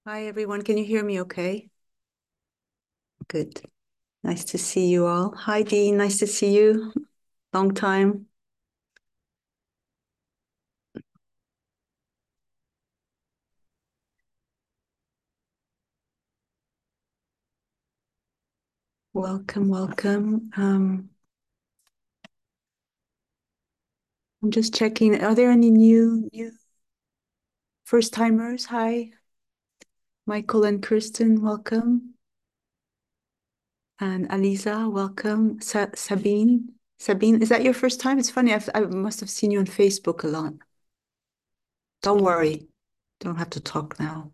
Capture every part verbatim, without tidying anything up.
Hi, everyone. Can you hear me okay? Good. Nice to see you all. Hi, Dean. Nice to see you. Long time. Welcome, welcome. Um, I'm just checking. Are there any new new first timers? Hi, Michael and Kristen. Welcome. And Aliza, welcome. Sa Sabine. Sabine, is that your first time? It's funny. I've, I must have seen you on Facebook a lot. Don't worry. Don't have to talk now.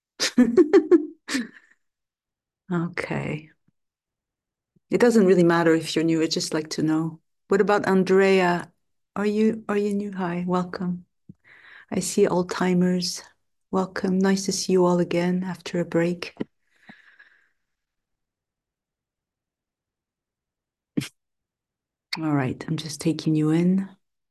Okay. It doesn't really matter if you're new. I just like to know. What about Andrea? Are you are you new? Hi, welcome. I see old timers. Welcome. Nice to see you all again after a break. All right, I'm just taking you in.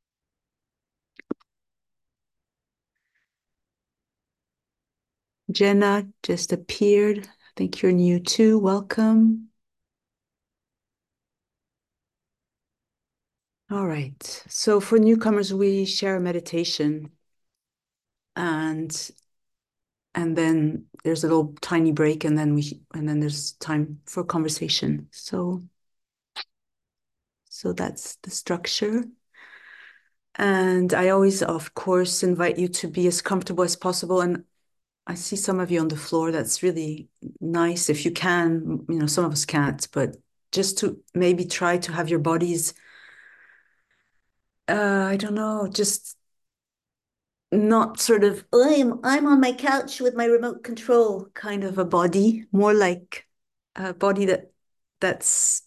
Jenna just appeared. I think you're new too. Welcome. All right. So for newcomers, we share a meditation and and then there's a little tiny break and then we and then there's time for conversation. So so that's the structure. And I always, of course, invite you to be as comfortable as possible. And I see some of you on the floor. That's really nice if you can. You know, some of us can't, but just to maybe try to have your bodies, uh, I don't know, just not sort of, I'm, I'm on my couch with my remote control kind of a body, more like a body that that's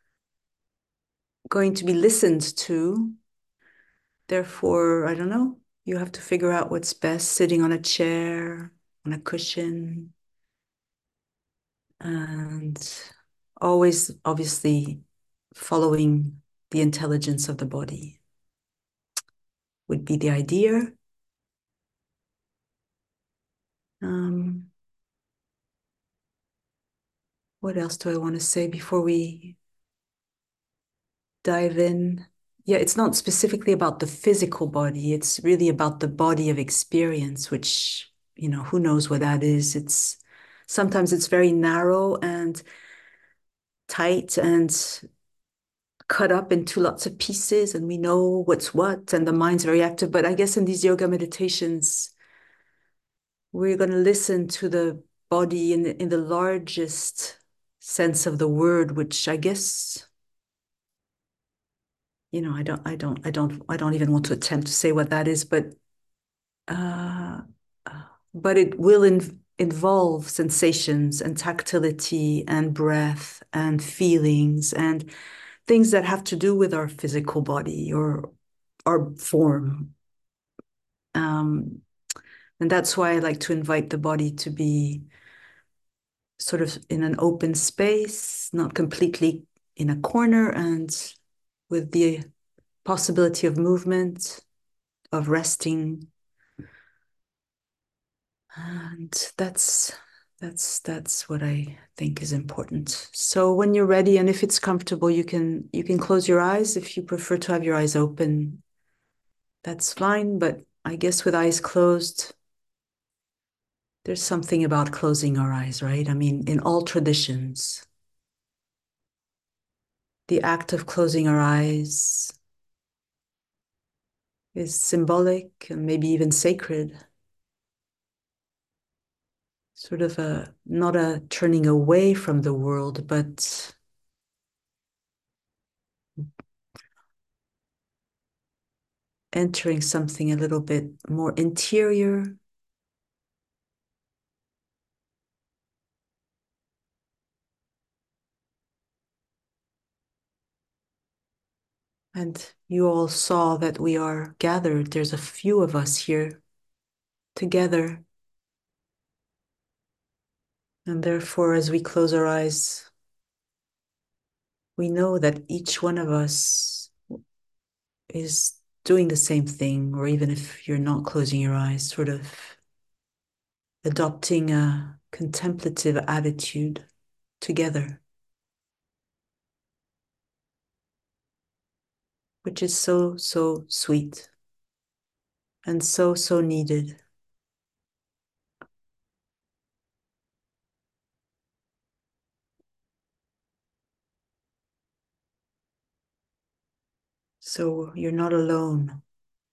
going to be listened to. Therefore, I don't know, you have to figure out what's best sitting on a chair, on a cushion, and always obviously following the intelligence of the body would be the idea. Um, what else do I want to say before we dive in? Yeah, it's not specifically about the physical body. It's really about the body of experience, which, you know, who knows what that is. It's sometimes it's very narrow and tight and cut up into lots of pieces and we know what's what and the mind's very active. But I guess in these yoga meditations, we're going to listen to the body in the, in the largest sense of the word, which I guess, you know, I don't, I don't, I don't, I don't even want to attempt to say what that is, but, uh, but it will in, involve sensations and tactility and breath and feelings and things that have to do with our physical body or our form. Um, and that's why I like to invite the body to be sort of in an open space, not completely in a corner, and with the possibility of movement, of resting. And that's that's that's what I think is important. So when you're ready and if it's comfortable, you can you can close your eyes. If you prefer to have your eyes open, that's fine. But I guess with eyes closed, there's something about closing our eyes, right? I mean, in all traditions, the act of closing our eyes is symbolic and maybe even sacred, sort of a not a turning away from the world, but entering something a little bit more interior. And you all saw that we are gathered. There's a few of us here together. And therefore, as we close our eyes, we know that each one of us is doing the same thing, or even if you're not closing your eyes, sort of adopting a contemplative attitude together, which is so, so sweet and so, so needed. So you're not alone.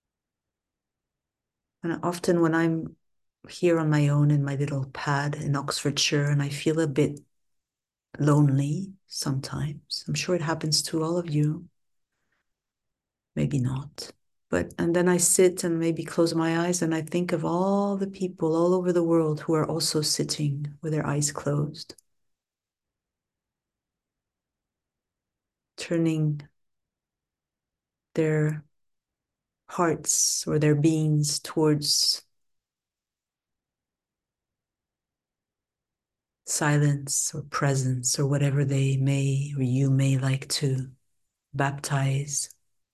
And often when I'm here on my own in my little pad in Oxfordshire and I feel a bit lonely sometimes, I'm sure it happens to all of you, maybe not. But, and then I sit and maybe close my eyes and I think of all the people all over the world who are also sitting with their eyes closed, turning their hearts or their beings towards silence or presence or whatever they may or you may like to baptize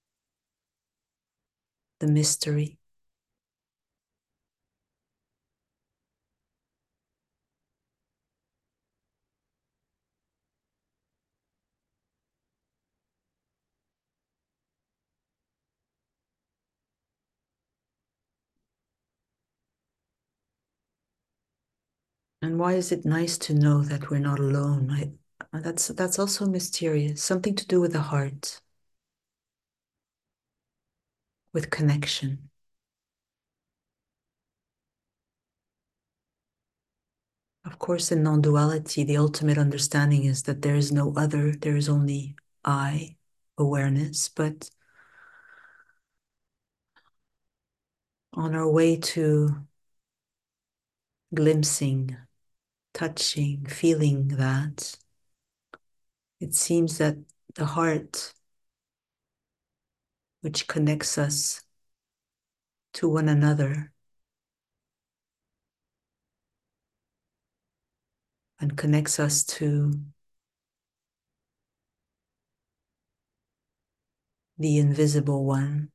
the mystery. And why is it nice to know that we're not alone? I, that's that's also mysterious, something to do with the heart, with connection. Of course, in non-duality, the ultimate understanding is that there is no other, there is only I, awareness. But on our way to glimpsing, touching, feeling that, it seems that the heart, which connects us to one another and connects us to the invisible one,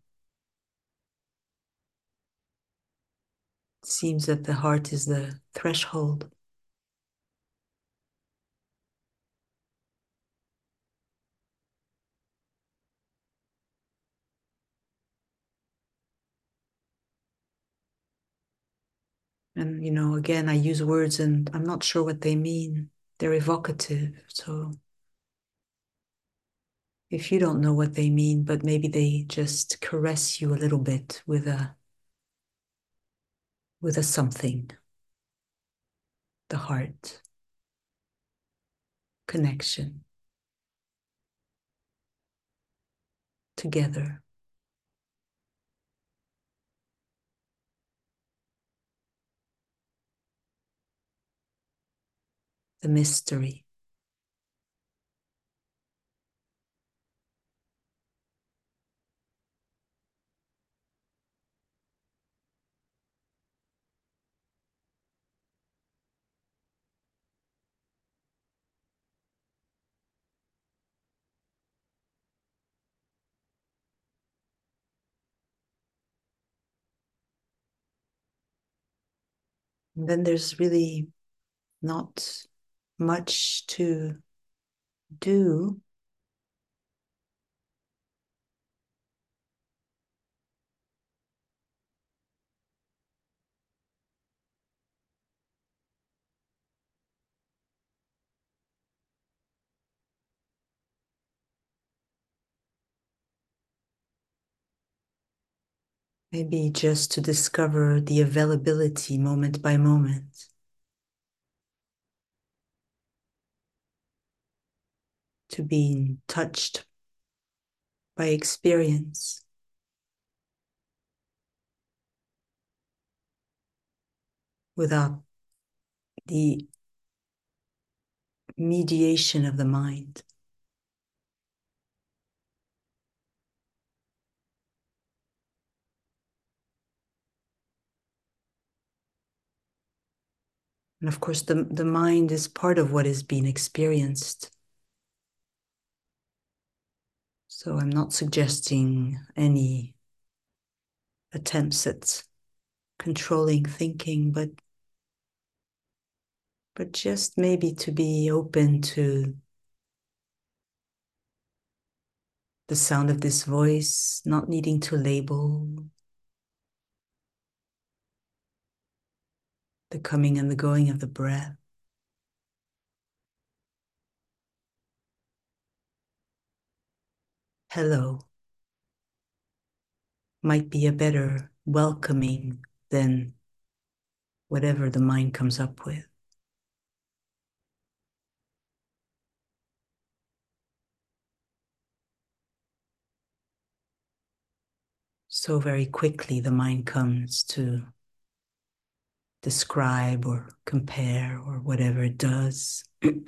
it seems that the heart is the threshold. And, you know, again, I use words and I'm not sure what they mean. They're evocative. So if you don't know what they mean, but maybe they just caress you a little bit with a with a something, the heart, connection, together, the mystery. And then there's really not much to do. Maybe just to discover the availability moment by moment, to be touched by experience without the mediation of the mind. And of course, the, the mind is part of what is being experienced. So I'm not suggesting any attempts at controlling thinking, but but just maybe to be open to the sound of this voice, not needing to label the coming and the going of the breath. Hello might be a better welcoming than whatever the mind comes up with. So very quickly the mind comes to describe or compare or whatever it does.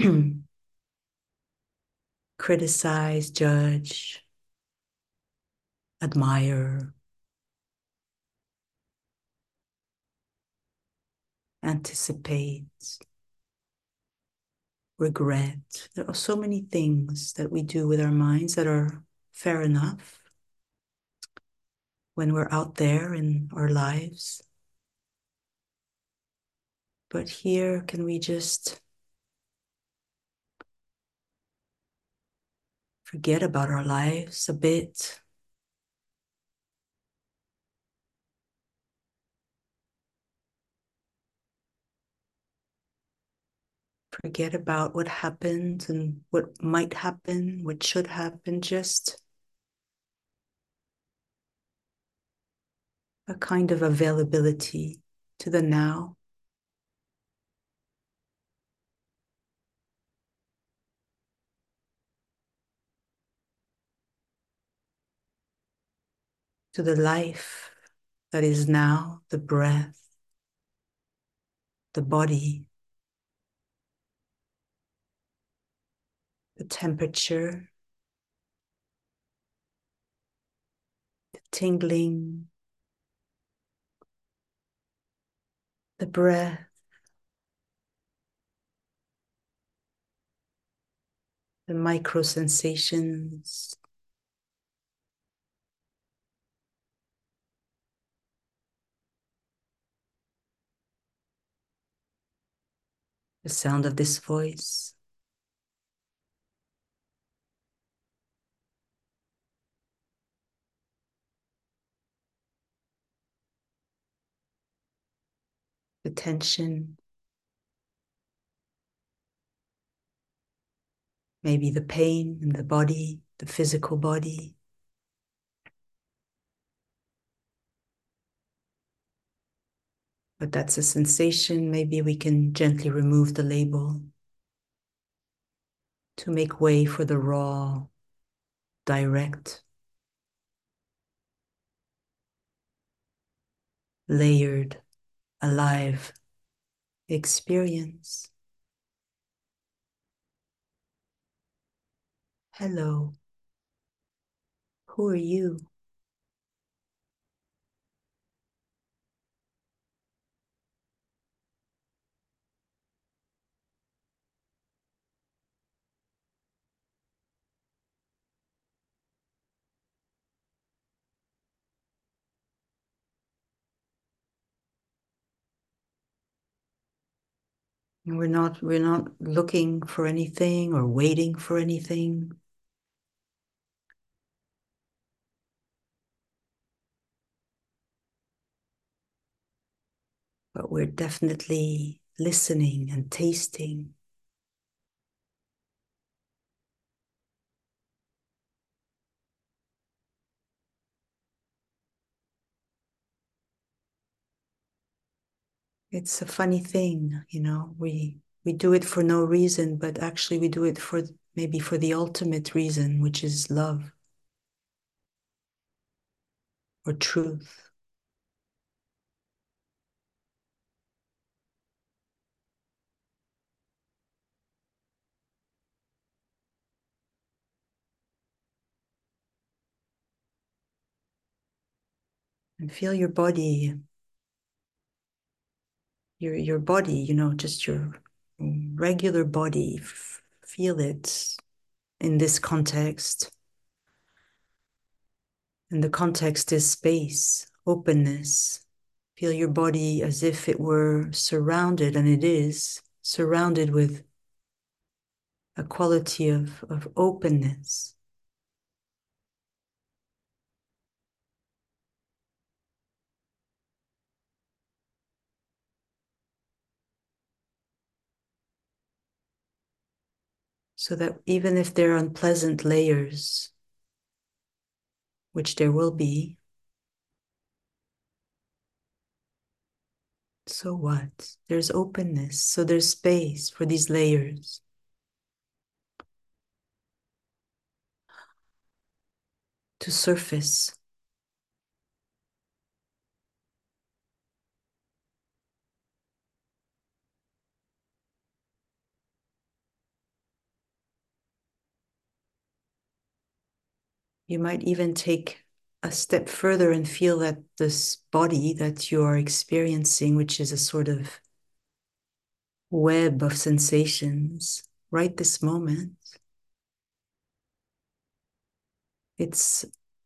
Criticize, judge, admire, anticipate, regret. There are so many things that we do with our minds that are fair enough when we're out there in our lives. But here, can we just forget about our lives a bit? Forget about what happened and what might happen, what should happen, just a kind of availability to the now. To the life that is now, the breath, the body, the temperature, the tingling, the breath, the micro sensations, the sound of this voice, the tension, maybe the pain in the body, the physical body. But that's a sensation. Maybe we can gently remove the label to make way for the raw, direct, layered, alive experience. Hello, who are you? And we're not, we're not looking for anything or waiting for anything. But we're definitely listening and tasting. It's a funny thing, you know, we we do it for no reason, but actually we do it for maybe for the ultimate reason, which is love or truth. And feel your body, your your body, you know, just your regular body. F- feel it in this context. And the context is space, openness. Feel your body as if it were surrounded, and it is, surrounded with a quality of, of openness. So that even if there are unpleasant layers, which there will be, so what? There's openness, so there's space for these layers to surface. You might even take a step further and feel that this body that you are experiencing, which is a sort of web of sensations, right this moment, it's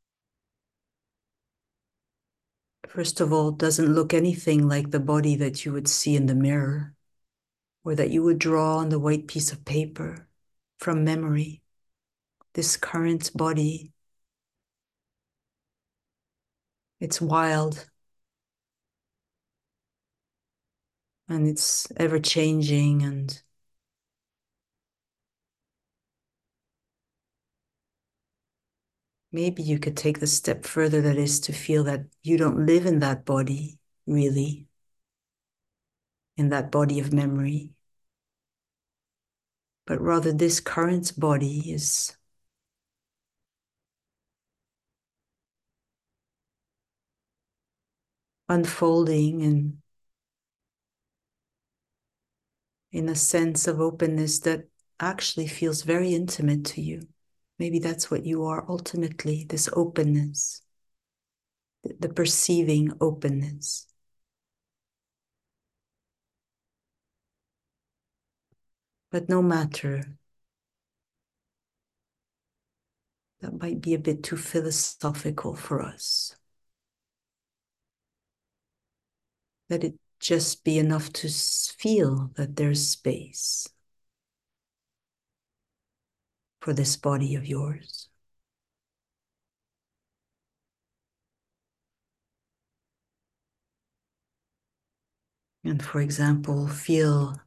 first of all, doesn't look anything like the body that you would see in the mirror or that you would draw on the white piece of paper from memory. This current body, it's wild and it's ever changing, and maybe you could take the step further, that is to feel that you don't live in that body, really, in that body of memory, but rather this current body is unfolding in, in a sense of openness that actually feels very intimate to you. Maybe that's what you are ultimately, this openness, the perceiving openness. But no matter, that might be a bit too philosophical for us. Let it just be enough to feel that there's space for this body of yours. And for example, feel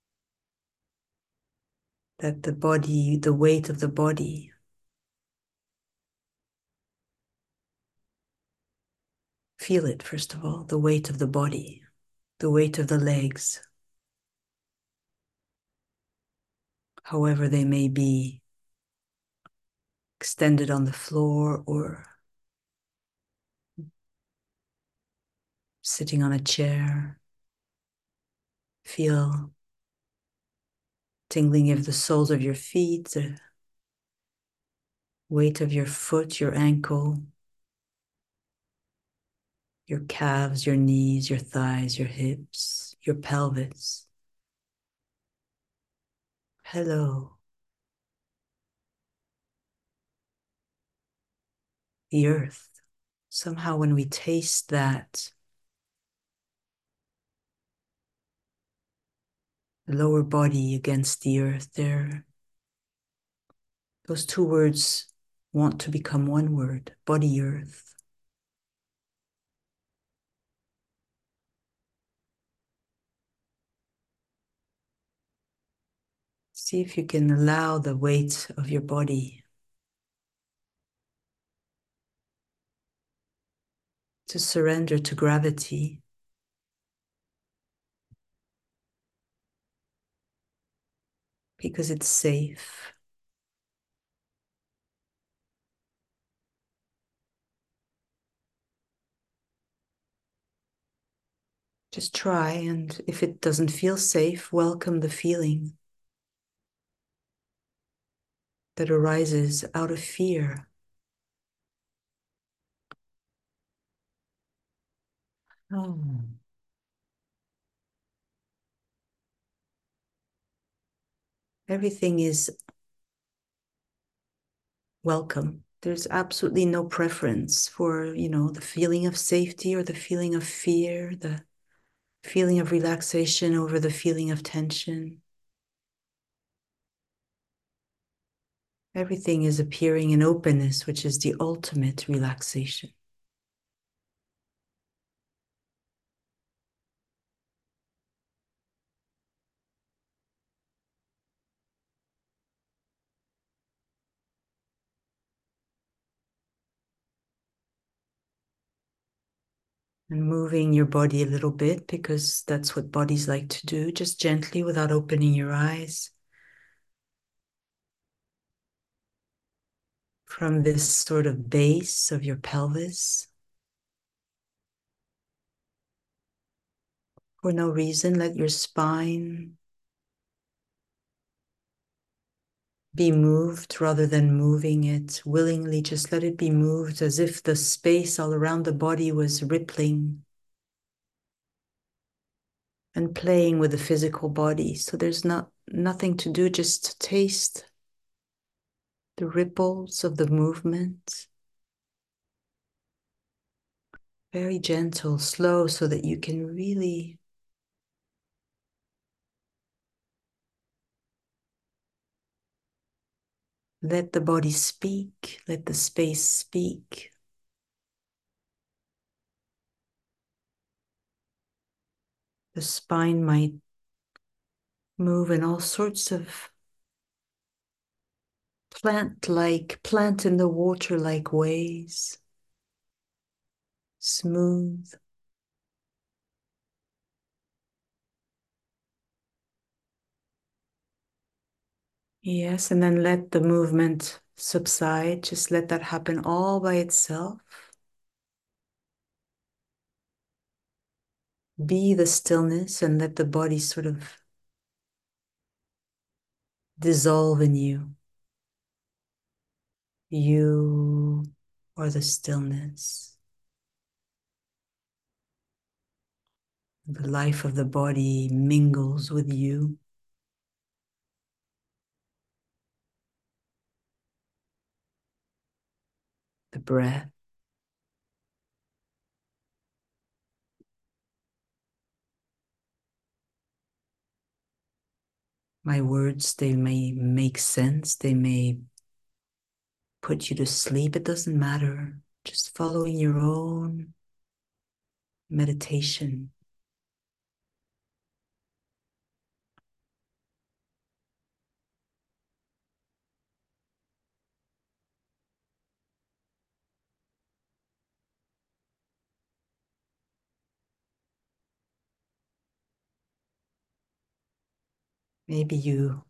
that the body, the weight of the body, feel it first of all, the weight of the body, the weight of the legs, however they may be extended on the floor or sitting on a chair. Feel tingling of the soles of your feet, the weight of your foot, your ankle, your calves, your knees, your thighs, your hips, your pelvis. Hello. The earth. Somehow when we taste that, the lower body against the earth, there, those two words want to become one word, body earth. See if you can allow the weight of your body to surrender to gravity. Because it's safe. Just try, and if it doesn't feel safe, welcome the feeling that arises out of fear. Oh. Everything is welcome. There's absolutely no preference for, you know, the feeling of safety or the feeling of fear. The feeling of relaxation over the feeling of tension. Everything is appearing in openness, which is the ultimate relaxation. And moving your body a little bit because that's what bodies like to do, just gently without opening your eyes. From this sort of base of your pelvis. For no reason, let your spine be moved rather than moving it willingly. Just let it be moved as if the space all around the body was rippling and playing with the physical body. So there's not nothing to do, just to taste the ripples of the movement. Very gentle, slow, so that you can really let the body speak, let the space speak. The spine might move in all sorts of plant-like, plant in the water-like ways. Smooth. Yes, and then let the movement subside. Just let that happen all by itself. Be the stillness and let the body sort of dissolve in you. You are the stillness. The life of the body mingles with you. The breath. My words, they may make sense. They may put you to sleep. It doesn't matter. Just following your own meditation. Maybe you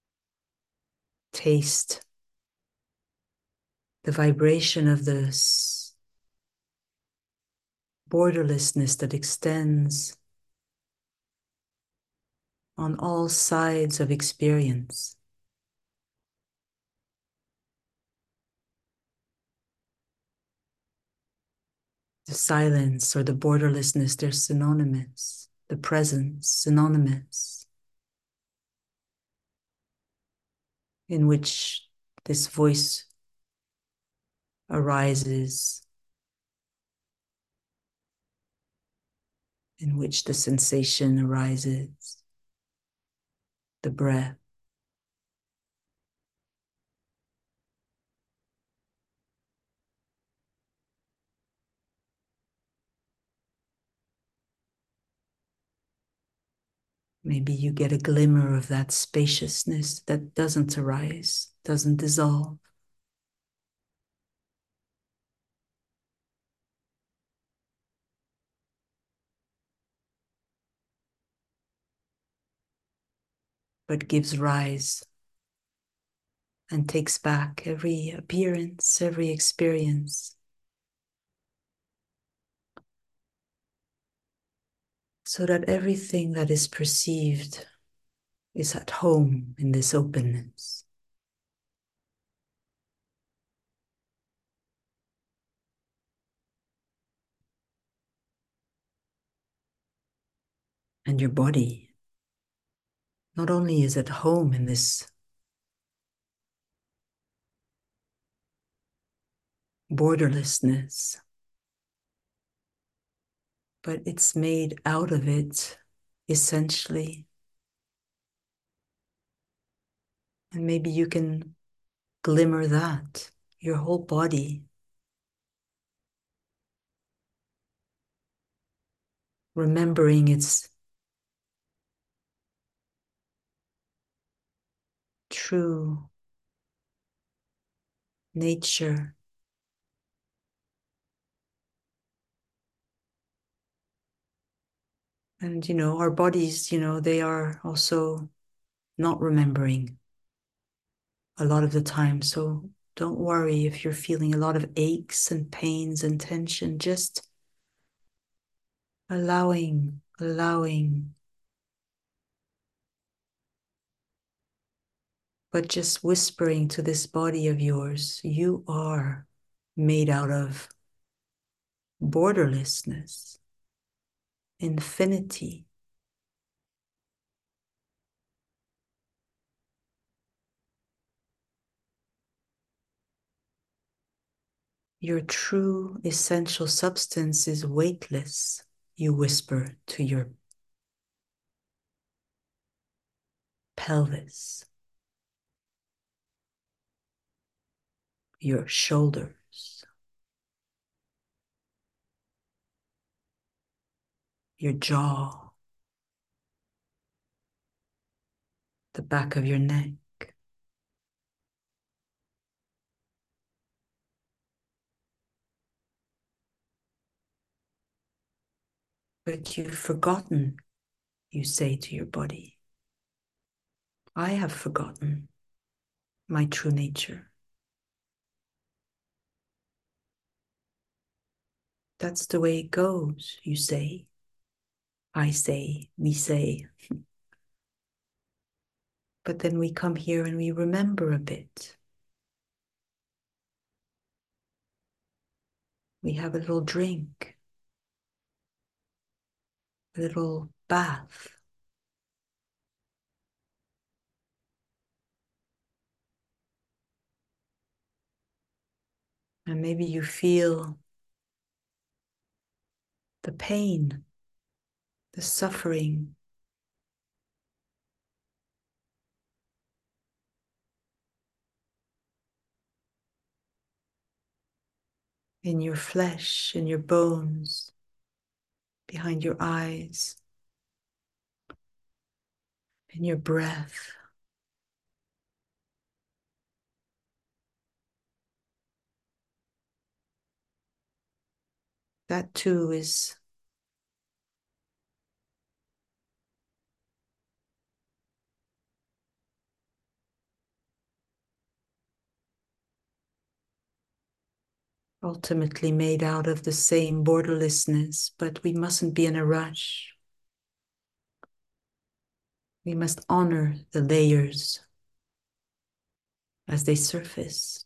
taste the vibration of this borderlessness that extends on all sides of experience. The silence or the borderlessness, they're synonymous. The presence, synonymous, in which this voice arises, in which the sensation arises, the breath. Maybe you get a glimmer of that spaciousness that doesn't arise, doesn't dissolve. But gives rise and takes back every appearance, every experience, so that everything that is perceived is at home in this openness. And your body not only is at home in this borderlessness, but it's made out of it, essentially. And maybe you can glimmer that, your whole body, remembering its true nature. And, you know, our bodies, you know, they are also not remembering a lot of the time. So don't worry if you're feeling a lot of aches and pains and tension, just allowing, allowing, but just whispering to this body of yours, you are made out of borderlessness, infinity. Your true essential substance is weightless, you whisper to your pelvis, your shoulders, your jaw, the back of your neck. But you've forgotten, you say to your body. I have forgotten my true nature. That's the way it goes, you say. I say, we say. But then we come here and we remember a bit. We have a little drink, a little bath. And maybe you feel the pain, the suffering, in your flesh, in your bones, behind your eyes, in your breath. That too is ultimately made out of the same borderlessness, but we mustn't be in a rush. We must honor the layers as they surface.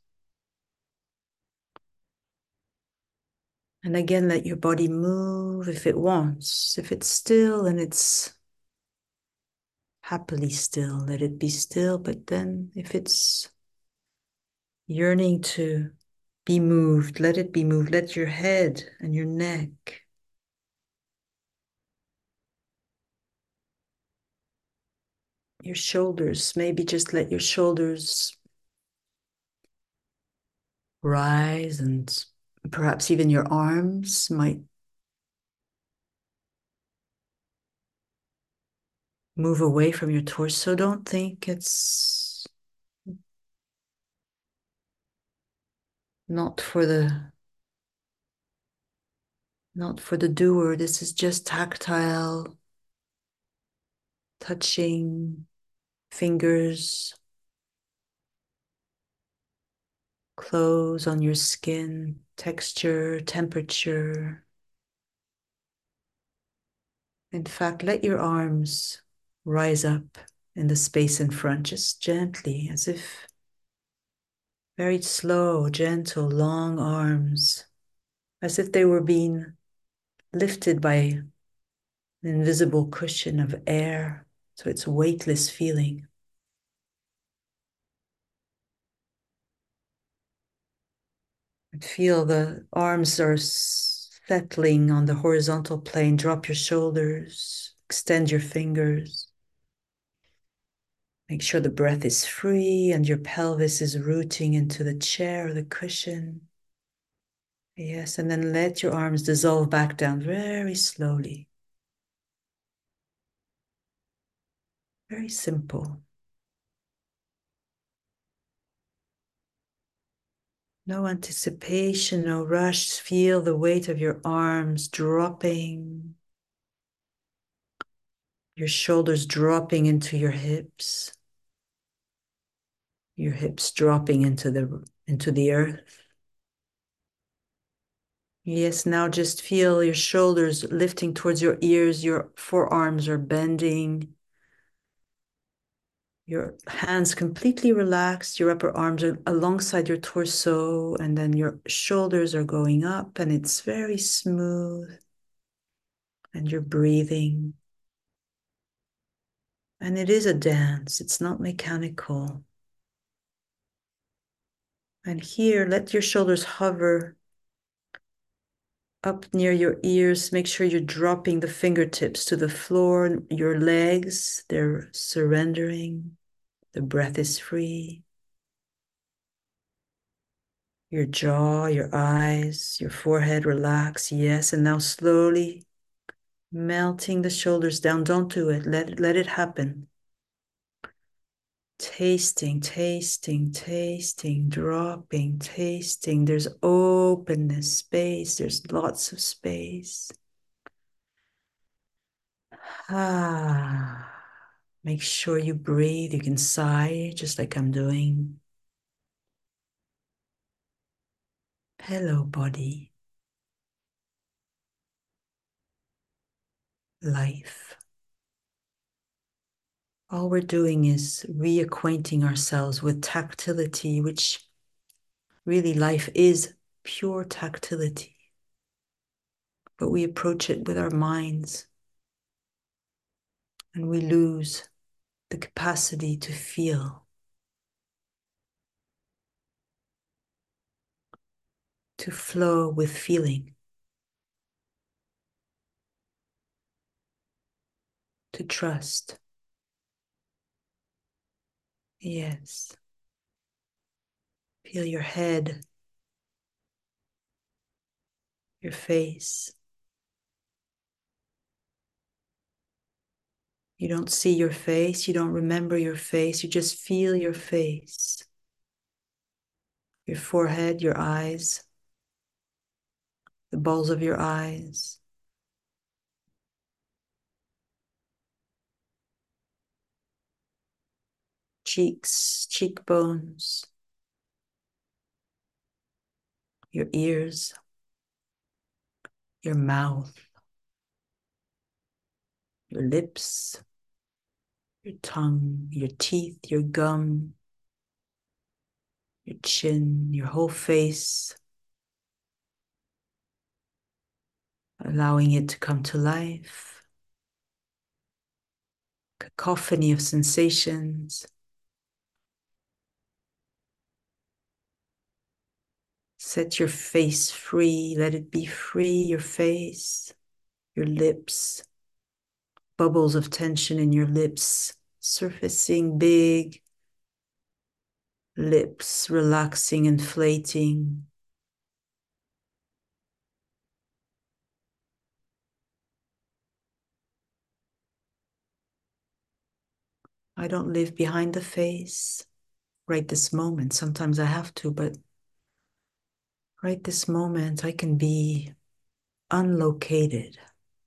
And again, let your body move if it wants. If it's still and it's happily still, let it be still. But then if it's yearning to be moved, let it be moved. Let your head and your neck, your shoulders, maybe just let your shoulders rise, and perhaps even your arms might move away from your torso. Don't think it's not for the not for the doer. This is just tactile, touching fingers, clothes on your skin, texture, temperature. In fact, let your arms rise up in the space in front, just gently, as if very slow, gentle, long arms, as if they were being lifted by an invisible cushion of air. So it's weightless feeling. And feel the arms are Settling on the horizontal plane, drop your shoulders, extend your fingers. Make sure the breath is free and your pelvis is rooting into the chair or the cushion. Yes, and then let your arms dissolve back down very slowly. Very simple. No anticipation, no rush. Feel the weight of your arms dropping, your shoulders dropping into your hips, your hips dropping into the into the earth. Yes, now just feel your shoulders lifting towards your ears, your forearms are bending, your hands completely relaxed, your upper arms are alongside your torso, and then your shoulders are going up, and it's very smooth, and you're breathing. And it is a dance, it's not mechanical. And here, let your shoulders hover up near your ears. Make sure you're dropping the fingertips to the floor. Your legs, they're surrendering. The breath is free. Your jaw, your eyes, your forehead relax. Yes, and now slowly melting the shoulders down. Don't do it. Let it, let it happen. Tasting, tasting, tasting, dropping, tasting. There's openness, space. There's lots of space. Ah, make sure you breathe. You can sigh just like I'm doing. Hello, body. Life. All we're doing is reacquainting ourselves with tactility, which really life is pure tactility. But we approach it with our minds and we lose the capacity to feel, to flow with feeling, to trust. Yes. Feel your head, your face. You don't see your face, you don't remember your face, you just feel your face, your forehead, your eyes, the balls of your eyes, cheeks, cheekbones, your ears, your mouth, your lips, your tongue, your teeth, your gum, your chin, your whole face, allowing it to come to life. Cacophony of sensations. Set your face free. Let it be free, your face, your lips, bubbles of tension in your lips, surfacing big, lips relaxing, inflating. I don't live behind the face right this moment. Sometimes I have to, but right this moment, I can be unlocated.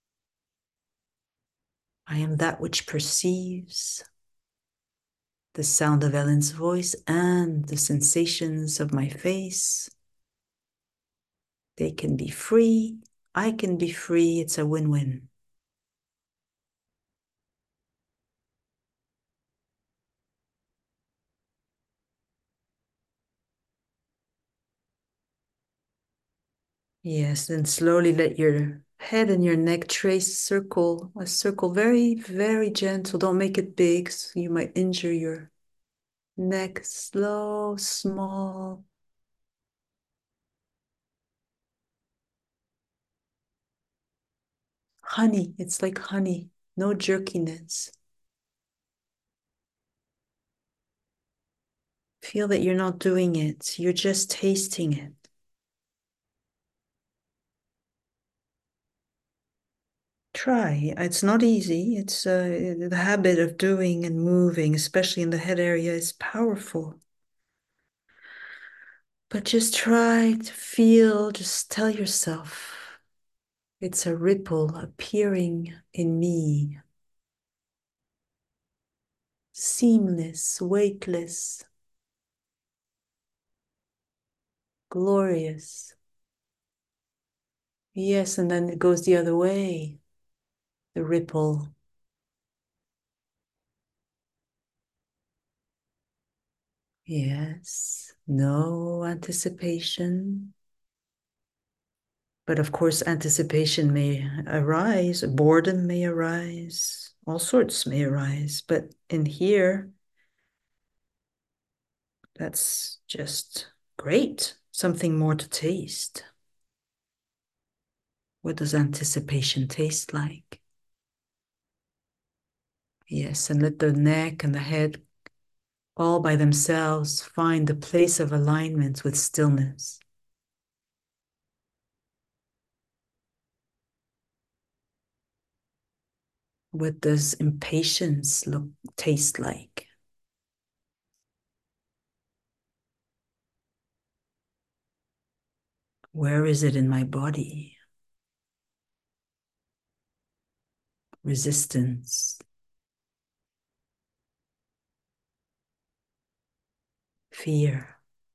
I am that which perceives the sound of Ellen's voice and the sensations of my face. They can be free. I can be free. It's a win-win. Yes, then slowly let your head and your neck trace a circle, a circle very, very gentle. Don't make it big, so you might injure your neck. Slow, small. honey. It's like honey, no jerkiness. Feel that you're not doing it, you're just tasting it. Try. It's not easy. It's uh, the habit of doing and moving, especially in the head area, is powerful. But just try to feel, just tell yourself it's a ripple appearing in me, seamless, weightless, glorious. Yes, and then it goes the other way, the ripple. Yes, no anticipation. But of course, anticipation may arise, boredom may arise, all sorts may arise. But in here, that's just great. Something more to taste. What does anticipation taste like? Yes, and let the neck and the head all by themselves find the place of alignment with stillness. What does impatience look taste like? Where is it in my body? Resistance, fear,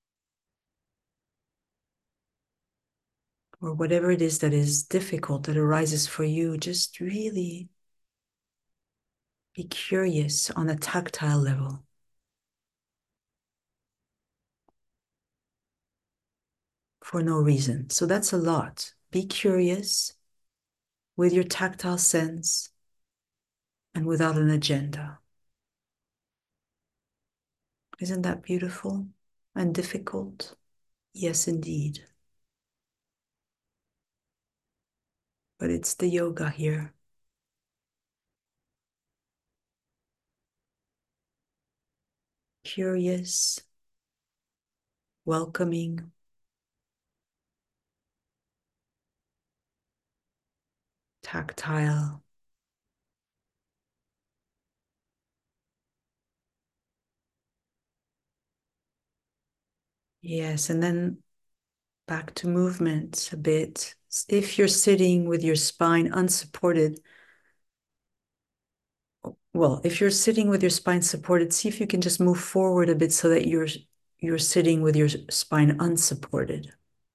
or whatever it is that is difficult that arises for you, just really be curious on a tactile level. For no reason. So that's a lot. Be curious with your tactile sense and without an agenda. Isn't that beautiful and difficult? Yes, indeed. But it's the yoga here. Curious, welcoming, tactile. Yes, and then back to movement a bit. If you're sitting with your spine unsupported, well, if you're sitting with your spine supported, see if you can just move forward a bit so that you're you're sitting with your spine unsupported.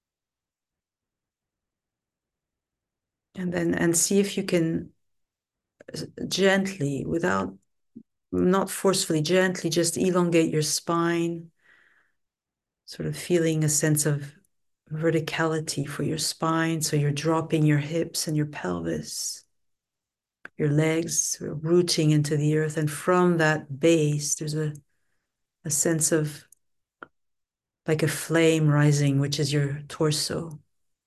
And then and see if you can gently, without not forcefully, gently just elongate your spine, sort of feeling a sense of verticality for your spine. So you're dropping your hips and your pelvis, your legs rooting into the earth. And from that base, there's a, a sense of like a flame rising, which is your torso.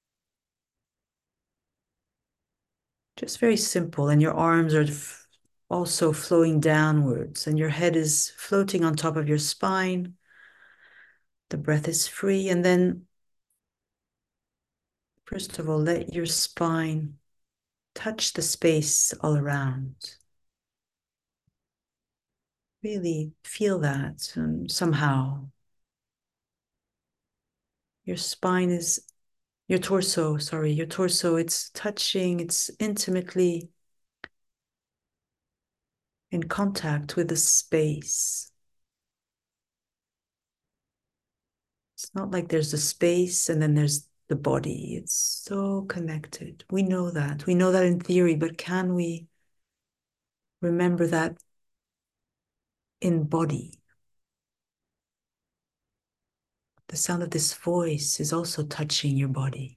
Just very simple. And your arms are f- also flowing downwards, and your head is floating on top of your spine. The breath is free. And then, first of all, let your spine touch the space all around. Really feel that um, somehow. Your spine is, your torso, sorry, your torso, it's touching, it's intimately in contact with the space. It's not like there's a space and then there's the body. It's so connected. We know that. We know that in theory, but can we remember that in body? The sound of this voice is also touching your body.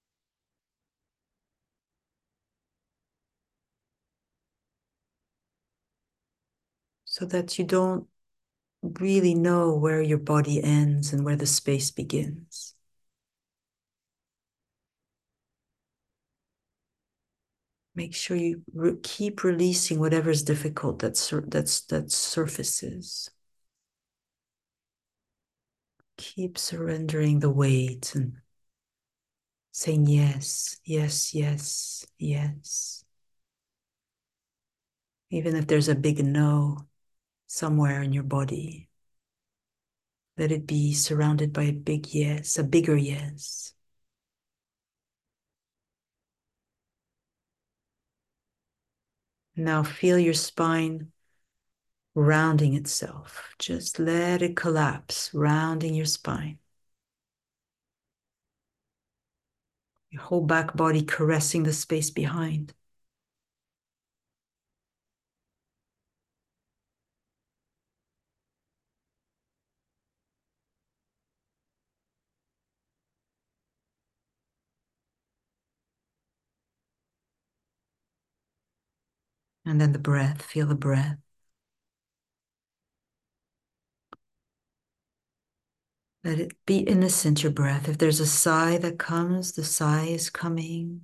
So that you don't really know where your body ends and where the space begins. Make sure you re keep releasing whatever's difficult that, sur that's, that surfaces. Keep surrendering the weight and saying yes, yes, yes, yes. Even if there's a big no somewhere in your body, let it be surrounded by a big yes, a bigger yes. Now feel your spine rounding itself. Just let it collapse, rounding your spine. Your whole back body caressing the space behind. And then the breath, feel the breath. Let it be innocent, your breath. If there's a sigh that comes, the sigh is coming.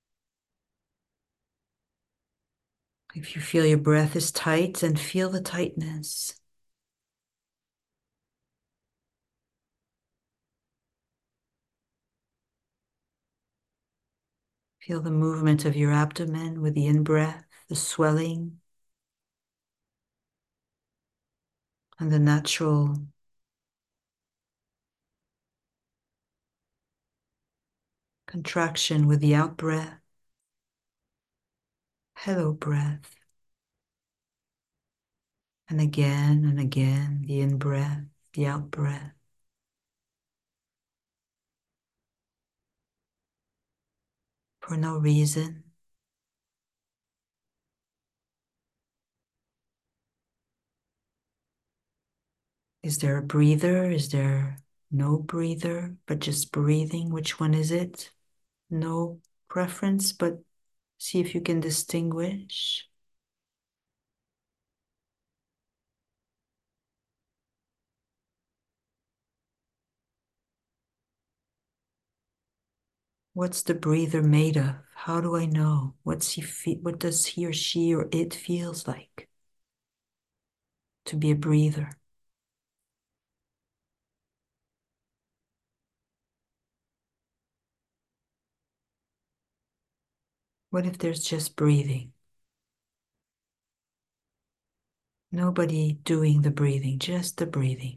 If you feel your breath is tight, then feel the tightness. Feel the movement of your abdomen with the in-breath, the swelling, and the natural contraction with the out-breath. Hello, breath. And again and again, the in-breath, the out-breath. For no reason. Is there a breather? Is there no breather, but just breathing? Which one is it? No preference, but see if you can distinguish. What's the breather made of? How do I know? What's he fe what does he or she or it feels like to be a breather? What if there's just breathing? Nobody doing the breathing, just the breathing.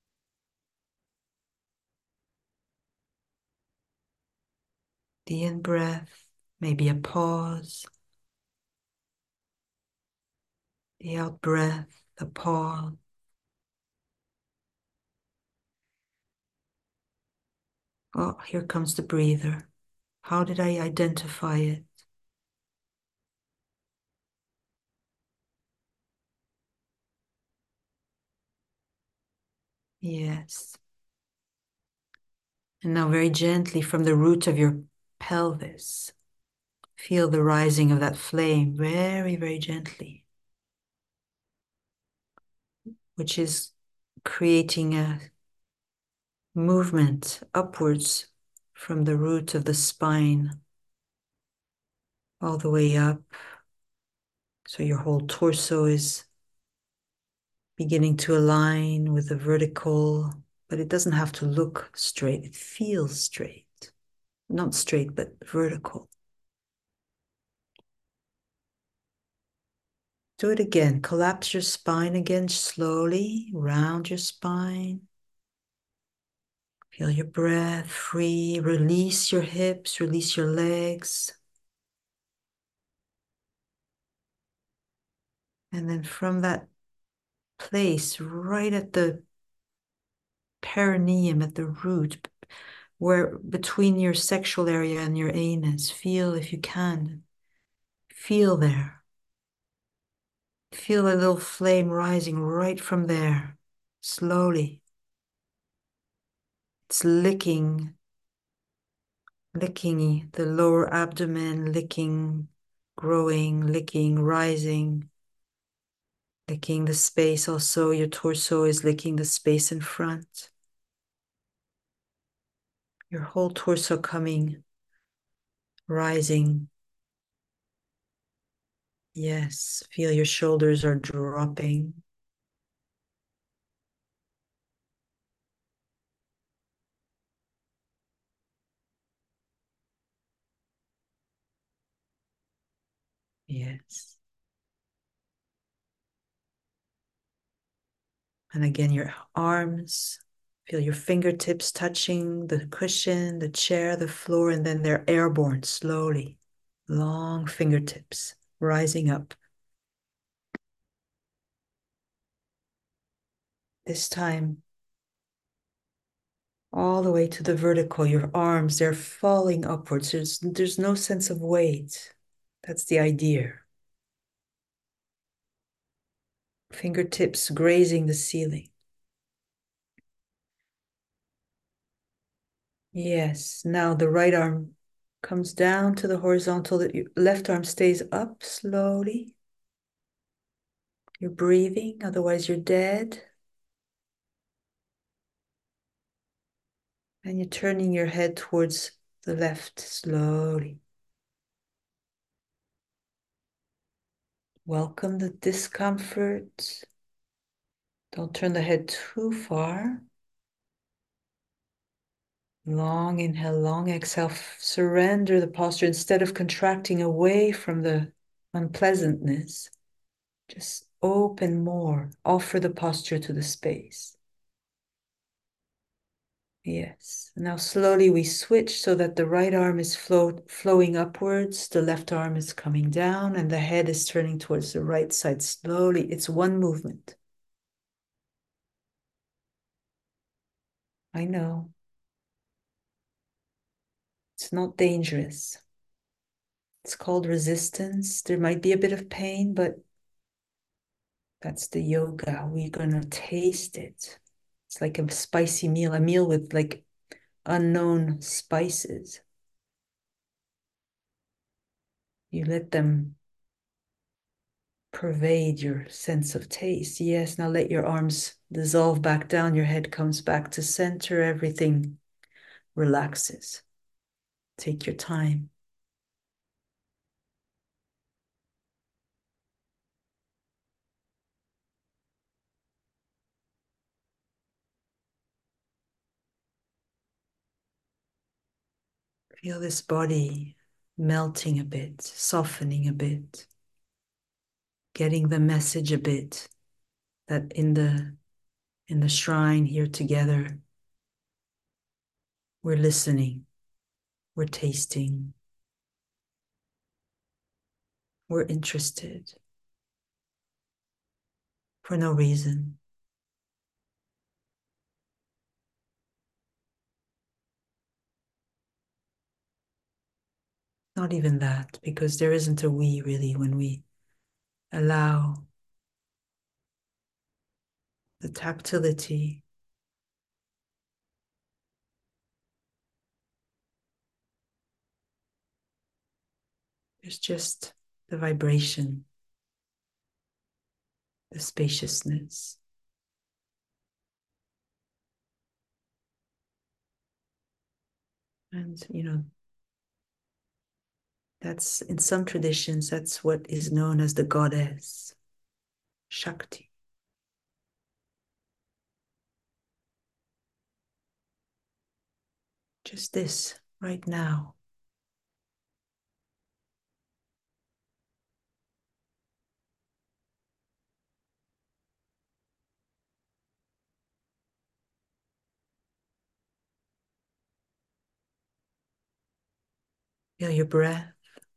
The in-breath, maybe a pause. The out-breath, a pause. Oh, here comes the breather. How did I identify it? Yes. And now very gently from the root of your pelvis, feel the rising of that flame very, very gently, which is creating a movement upwards from the root of the spine all the way up. So your whole torso is beginning to align with the vertical, but it doesn't have to look straight. It feels straight. Not straight, but vertical. Do it again. Collapse your spine again slowly. Round your spine. Feel your breath free. Release your hips. Release your legs. And then from that place, right at the perineum, at the root, where between your sexual area and your anus, feel if you can. Feel there. Feel a little flame rising right from there, slowly. It's licking, licking the lower abdomen, licking, growing, licking, rising, licking the space. Also, your torso is licking the space in front. Your whole torso coming, rising, Yes, feel your shoulders are dropping. Yes. And again, your arms, feel your fingertips touching the cushion, the chair, the floor, and then they're airborne slowly. Long fingertips rising up. This time, all the way to the vertical, your arms, they're falling upwards. There's, there's no sense of weight. That's the idea. Fingertips grazing the ceiling. Yes, now the right arm comes down to the horizontal, the left arm stays up slowly. You're breathing, otherwise you're dead. And you're turning your head towards the left slowly. Welcome the discomfort. Don't turn the head too far. Long inhale, long exhale. Surrender the posture instead of contracting away from the unpleasantness. Just open more. Offer the posture to the space. Yes. Now slowly we switch so that the right arm is flow, flowing upwards, the left arm is coming down, and the head is turning towards the right side slowly. It's one movement. I know. It's not dangerous. It's called resistance. There might be a bit of pain, but that's the yoga. We're gonna taste it. It's like a spicy meal, a meal with like unknown spices. You let them pervade your sense of taste. Yes, now let your arms dissolve back down. Your head comes back to center. Everything relaxes. Take your time. Feel this body melting a bit, softening a bit, getting the message a bit that in the in the shrine here together, we're listening, we're tasting, we're interested for no reason. Not even that, because there isn't a we really when we allow the tactility. There's just the vibration, the spaciousness. And, you know, that's in some traditions, that's what is known as the goddess, Shakti. Just this right now. Feel your breath.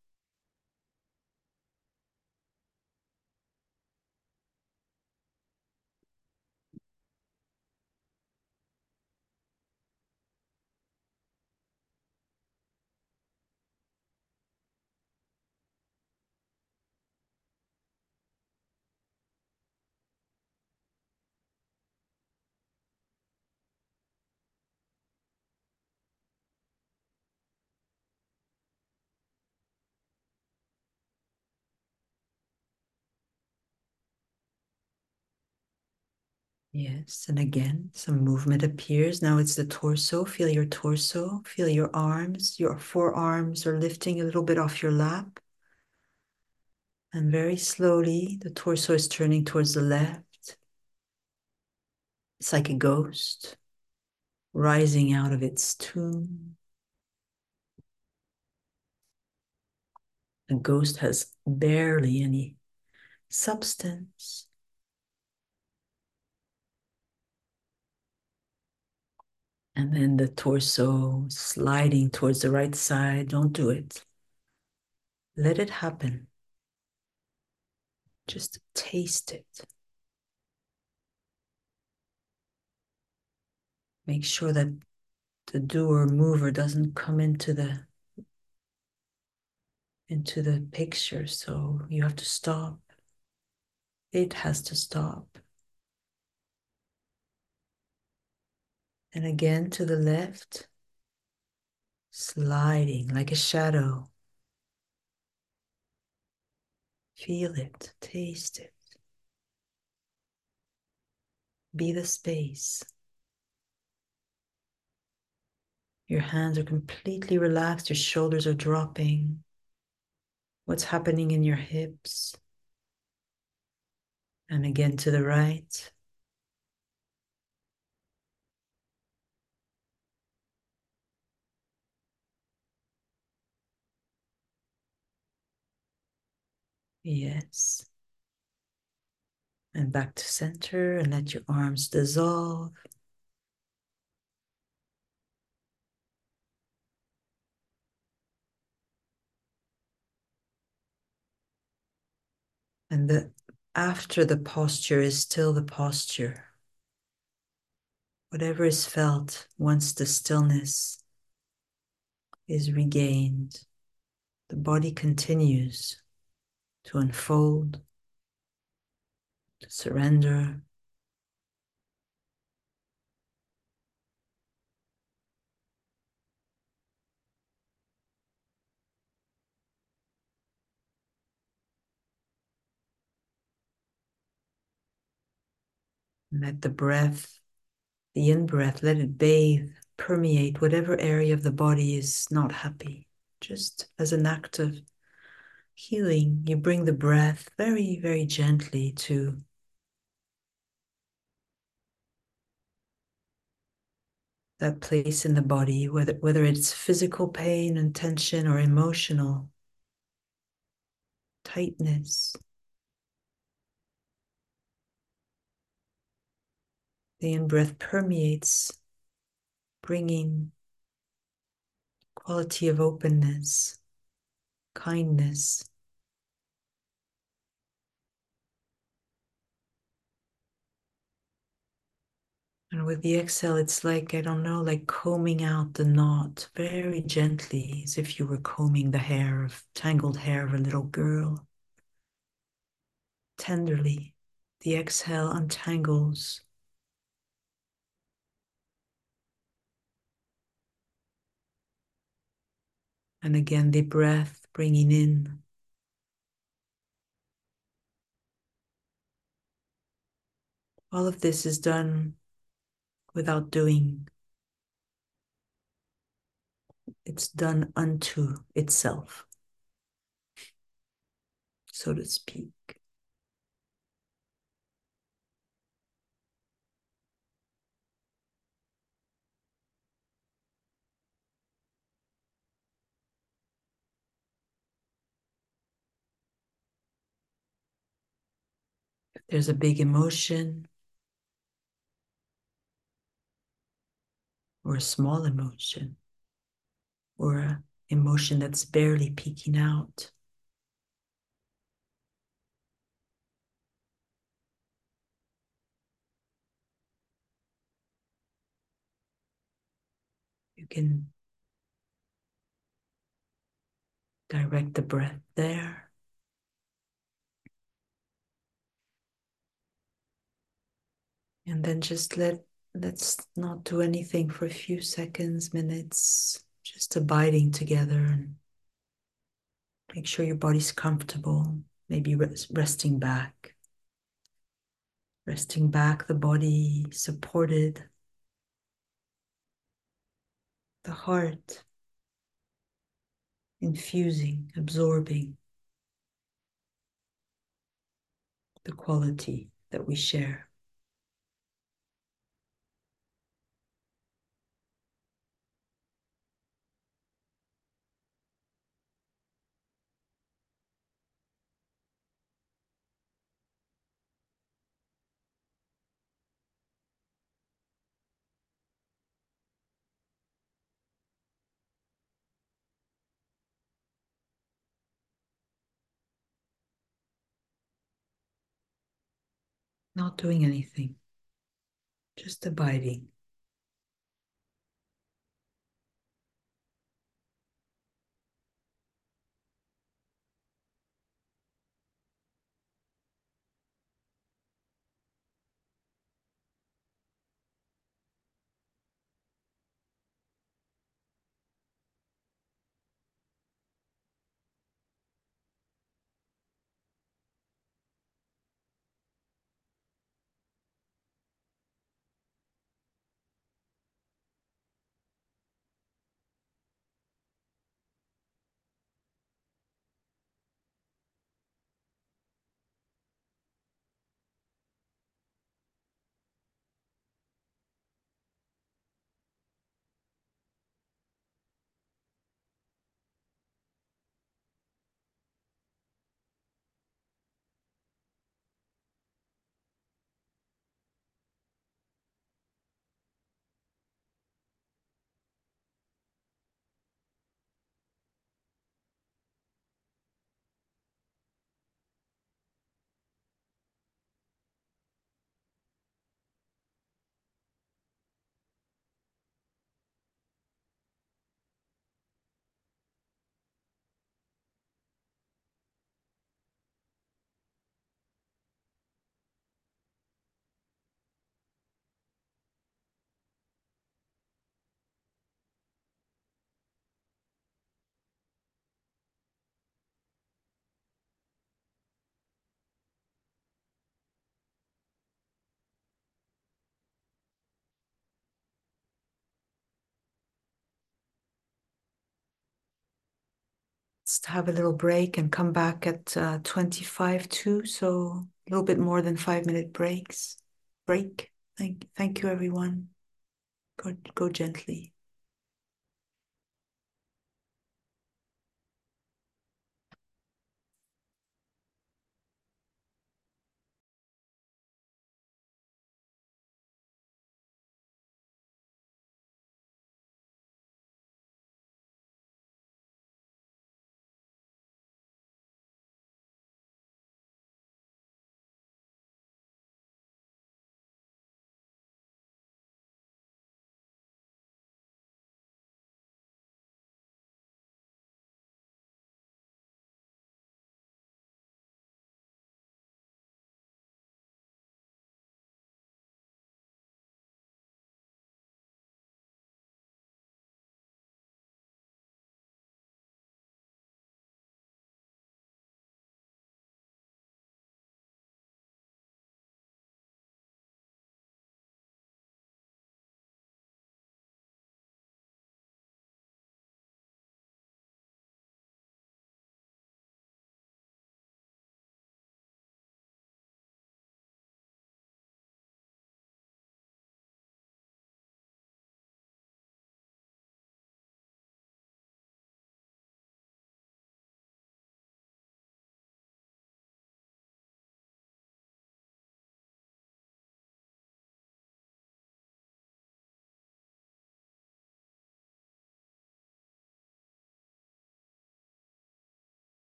Yes, and again, some movement appears. Now it's the torso. Feel your torso. Feel your arms. Your forearms are lifting a little bit off your lap. And very slowly, the torso is turning towards the left. It's like a ghost rising out of its tomb. The ghost has barely any substance. And then the torso sliding towards the right side. Don't do it. Let it happen. Just taste it. Make sure that the doer mover doesn't come into the into the picture, so you have to stop. It has to stop. And again to the left, sliding like a shadow. Feel it, taste it. Be the space. Your hands are completely relaxed, your shoulders are dropping. What's happening in your hips? And again to the right. Yes. And back to center and let your arms dissolve. And the after the posture is still the posture. Whatever is felt once the stillness is regained, the body continues to unfold, to surrender. Let the breath, the in-breath, let it bathe, permeate whatever area of the body is not happy. Just as an act of healing, you bring the breath very, very gently to that place in the body, whether, whether it's physical pain and tension or emotional tightness. The in-breath permeates, bringing quality of openness, kindness. And with the exhale, it's like, I don't know, like combing out the knot very gently, as if you were combing the hair of, tangled hair of a little girl. Tenderly, the exhale untangles. And again, the breath bringing in. All of this is done without doing. It's done unto itself, so to speak. If there's a big emotion or a small emotion or an emotion that's barely peeking out, you can direct the breath there. And then just let, let's not do anything for a few seconds, minutes, just abiding together and make sure your body's comfortable, maybe rest, resting back. Resting back, the body supported, the heart infusing, absorbing. the quality that we share. Not doing anything, just abiding. Let's have a little break and come back at uh, twenty-five two. So a little bit more than five minute breaks. Break. Thank, thank you, everyone. Go, go gently.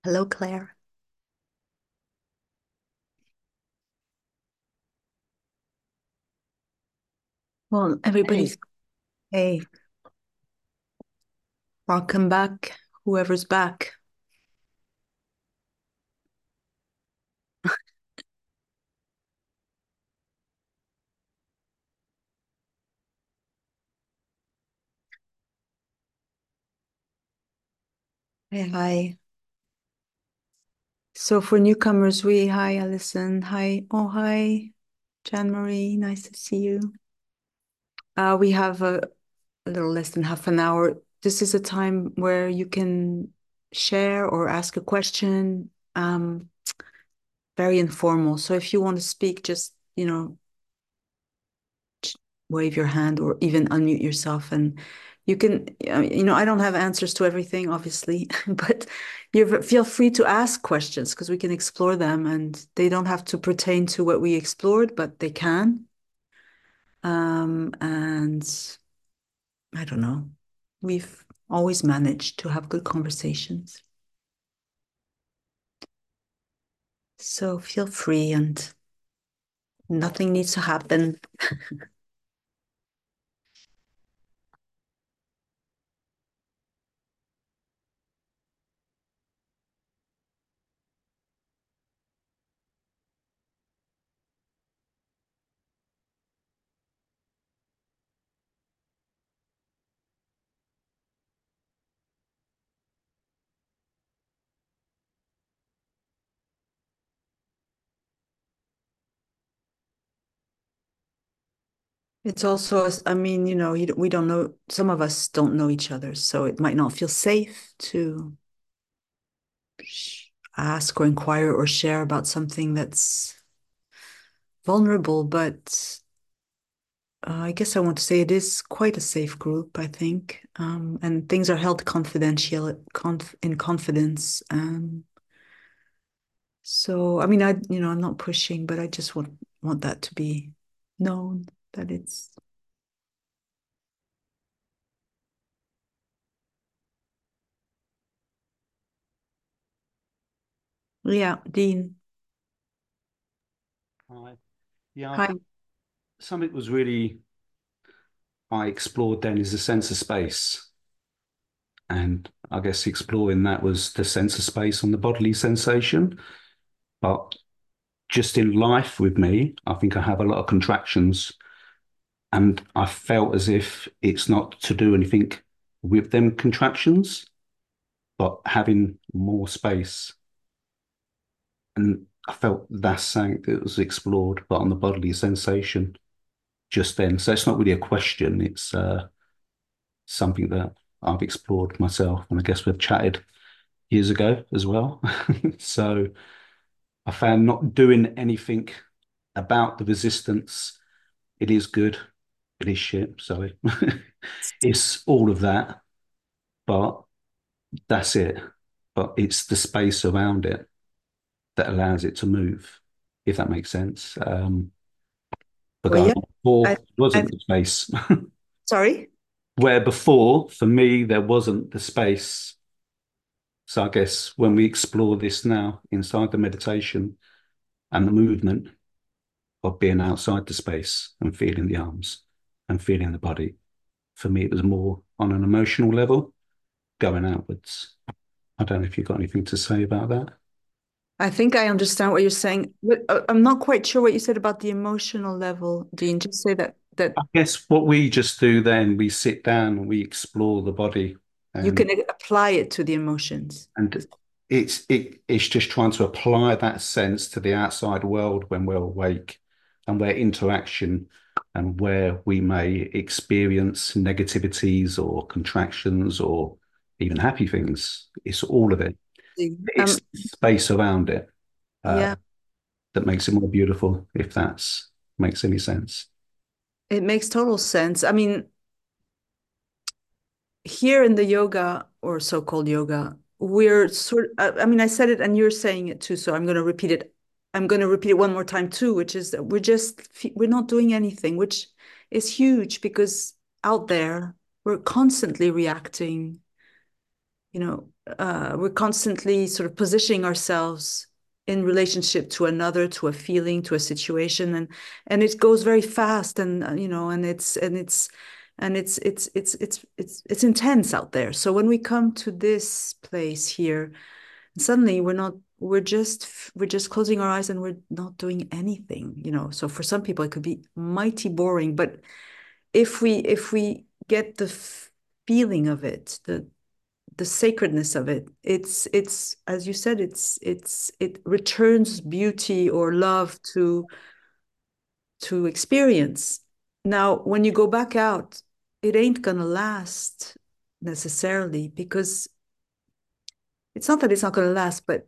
Hello, Claire. Well, Hey, everybody's, hey, welcome back, whoever's back. Hey, hi. So for newcomers, we, hi, Alison. Hi, oh, hi, Jan Marie. Nice to see you. Uh, we have a, a little less than half an hour. This is a time where you can share or ask a question. Um, very informal. So if you want to speak, just, you know, wave your hand or even unmute yourself and you can you know I don't have answers to everything obviously but you feel free to ask questions because we can explore them and they don't have to pertain to what we explored but they can um and I don't know, we've always managed to have good conversations, so feel free and nothing needs to happen. It's also, I mean, you know, we don't know, some of us don't know each other, so it might not feel safe to ask or inquire or share about something that's vulnerable. But uh, I guess I want to say it is quite a safe group, I think. Um, and things are held confidential, conf in confidence. Um, so, I mean, I, you know, I'm not pushing, but I just want want that to be known that it's, yeah, Dean. hi. Yeah, I Hi. think something was really I explored then is the sense of space. And I guess exploring that was the sense of space on the bodily sensation. But just in life with me, I think I have a lot of contractions. And I felt as if it's not to do anything with them contractions, but having more space. And I felt that's something that was explored, but on the bodily sensation just then. So it's not really a question. It's uh, something that I've explored myself, and I guess we've chatted years ago as well. So I found not doing anything about the resistance. It is good. It is shit. Sorry. It's all of that, but that's it. But it's the space around it that allows it to move, if that makes sense. Um, but Well, going yeah, on I, before I, wasn't the space. sorry. Where before, for me, there wasn't the space. So I guess when we explore this now inside the meditation and the movement of being outside the space and feeling the arms and feeling the body, for me, it was more on an emotional level going outwards. I don't know if you've got anything to say about that. I think I understand what you're saying, but uh, I'm not quite sure what you said about the emotional level, Dean. Just say that that I guess what we just do then, we sit down and we explore the body you and can apply it to the emotions. and it's it it's just trying to apply that sense to the outside world when we're awake and where interaction and where we may experience negativities or contractions or even happy things. It's all of it. Um, It's the space around it uh, yeah, that makes it more beautiful, if that's makes any sense. it makes total sense. I mean, here in the yoga or so-called yoga, we're sort I I mean, I said it and you're saying it too, so I'm going to repeat it. I'm going to repeat it one more time too, which is that we're just we're not doing anything, which is huge because out there we're constantly reacting, you know, uh, we're constantly sort of positioning ourselves in relationship to another, to a feeling, to a situation, and and it goes very fast, and uh, you know, and it's and it's and it's it's it's it's it's it's intense out there. So when we come to this place here, suddenly we're not we're just we're just closing our eyes and we're not doing anything, you know. So for some people it could be mighty boring, but if we if we get the feeling of it, the the sacredness of it, it's it's as you said, it's it's it returns beauty or love to to experience. Now when you go back out, it ain't gonna last necessarily, because it's not that it's not gonna last, but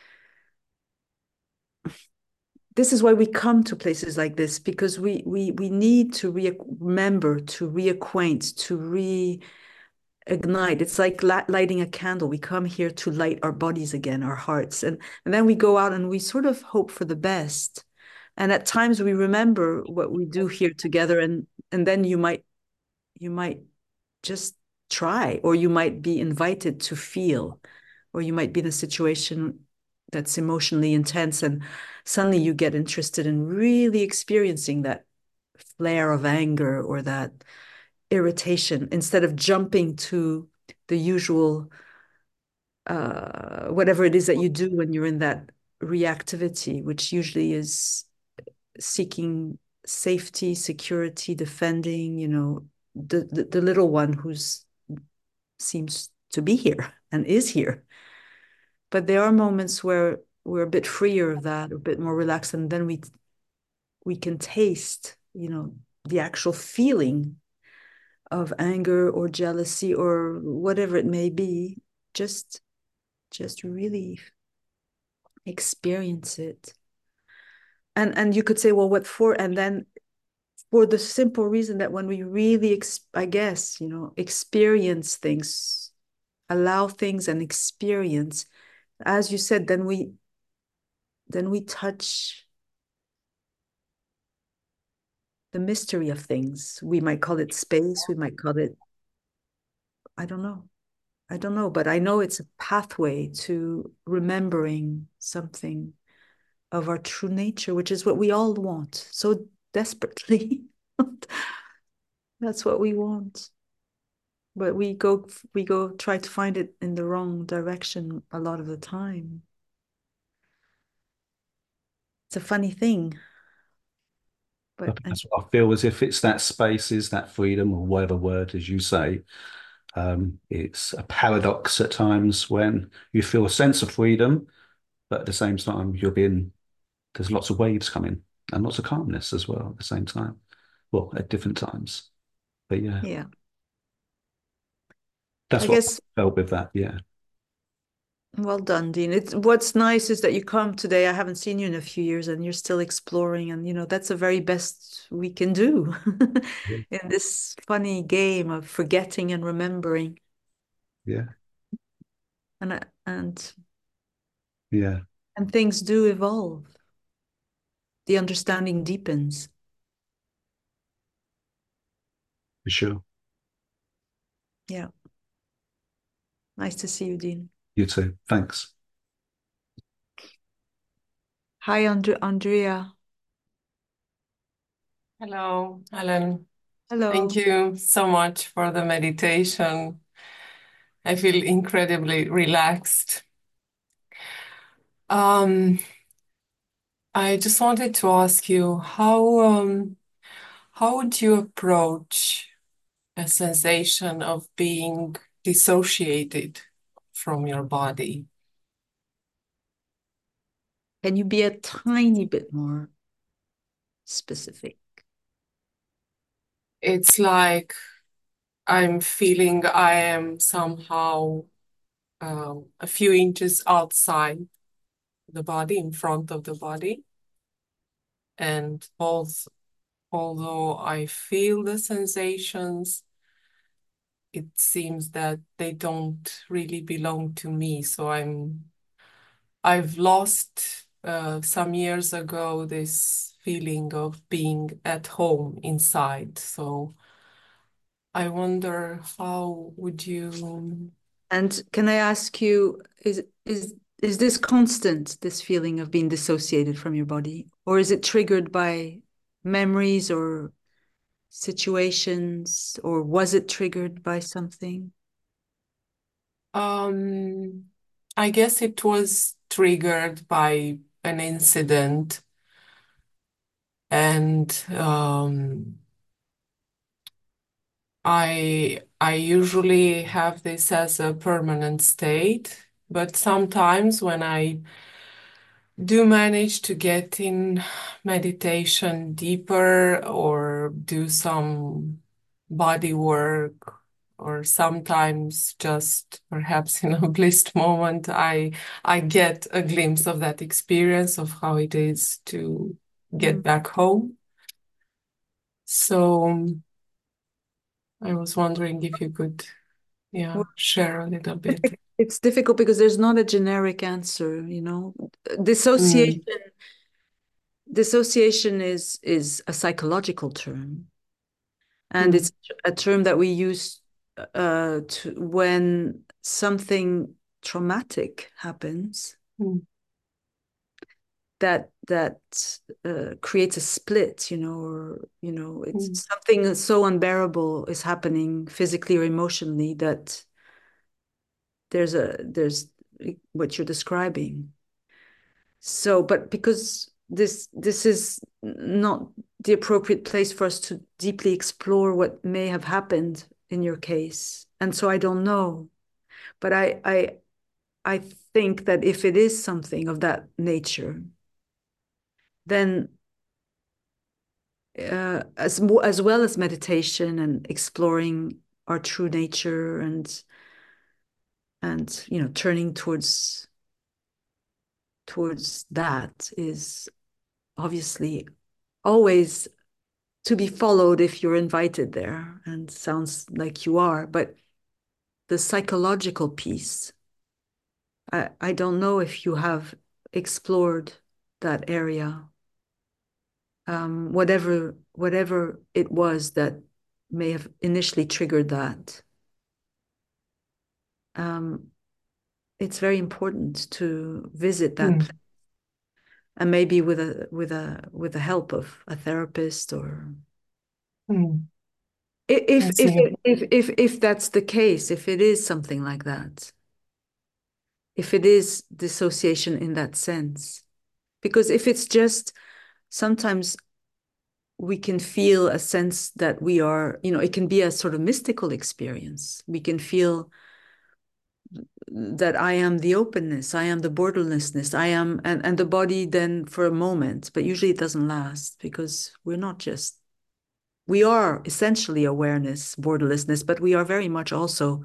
this is why we come to places like this, because we we we need to re- remember, to reacquaint, to re ignite. It's like lighting a candle. We come here to light our bodies again, our hearts, and and then we go out and we sort of hope for the best. And at times we remember what we do here together, and and then you might you might just try, or you might be invited to feel, or you might be in a situation that's emotionally intense, and suddenly you get interested in really experiencing that flare of anger or that irritation, instead of jumping to the usual uh, whatever it is that you do when you're in that reactivity, which usually is seeking safety, security, defending, you know, the, the, the little one who's seems to be here and is here. But there are moments where we're a bit freer of that, a bit more relaxed, and then we we can taste, you know, the actual feeling of anger or jealousy or whatever it may be. Just just really experience it. And and you could say, well, what for? And then for the simple reason that when we really, ex- I guess, you know, experience things, allow things and experience, as you said, then we then we touch the mystery of things. We might call it space, we might call it, I don't know. I don't know, but I know it's a pathway to remembering something of our true nature, which is what we all want so desperately. That's what we want. But we go we go try to find it in the wrong direction a lot of the time. It's a funny thing, I but think I, that's what I feel, as if it's that space, is that freedom, or whatever word, as you say. Um, it's a paradox at times when you feel a sense of freedom, but at the same time, you're being, there's lots of waves coming and lots of calmness as well at the same time. Well, at different times. But yeah, yeah. I that's what I guess felt with that. Yeah. well done, Dean. It's what's nice is that you come today. I haven't seen you in a few years and you're still exploring, and you know, that's the very best we can do in this funny game of forgetting and remembering. Yeah. And I- and Yeah. and things do evolve. The understanding deepens. For sure. Yeah. Nice to see you, Dean. You too. Thanks. Hi, And- Andrea. Hello, Alan. Thank Hello. you so much for the meditation. I feel incredibly relaxed. Um, I just wanted to ask you how um, how would you approach a sensation of being dissociated from your body? Can you be a tiny bit more specific? It's like I'm feeling I am somehow um, a few inches outside the body, in front of the body. And both, although I feel the sensations, it seems that they don't really belong to me. So I'm, I've lost uh, some years ago this feeling of being at home inside. So I wonder, how would you And can I ask you, is is is this constant, this feeling of being dissociated from your body, or is it triggered by memories or situations, or was it triggered by something? Um, I guess it was triggered by an incident, and um, I I usually have this as a permanent state, but sometimes when I do manage to get in meditation deeper or do some body work, or sometimes just perhaps in a blissed moment, I I get a glimpse of that experience of how it is to get Mm. back home. So um, I was wondering if you could, yeah, Well, share a little bit. it's difficult because there's not a generic answer, you know. Dissociation, Mm, dissociation is is a psychological term, and mm, it's a term that we use uh, to when something traumatic happens mm, that that uh, creates a split, you know, or you know, it's mm, something so unbearable is happening physically or emotionally that there's a there's what you're describing. So, but because this this is not the appropriate place for us to deeply explore what may have happened in your case, and so I don't know. But I I I think that if it is something of that nature, then uh, as as well as meditation and exploring our true nature and and you know turning towards towards that is obviously always to be followed if you're invited there, and sounds like you are. But the psychological piece, I, I don't know if you have explored that area, um, whatever whatever it was that may have initially triggered that. Um, it's very important to visit that place, mm, and maybe with a with a with the help of a therapist, or mm. if I if see. if if if that's the case, if it is something like that, if it is dissociation in that sense. Because if it's just sometimes we can feel a sense that we are, you know, it can be a sort of mystical experience. We can feel that I am the openness, I am the borderlessness, I am, and, and the body then for a moment, but usually it doesn't last because we're not just, we are essentially awareness, borderlessness, but we are very much also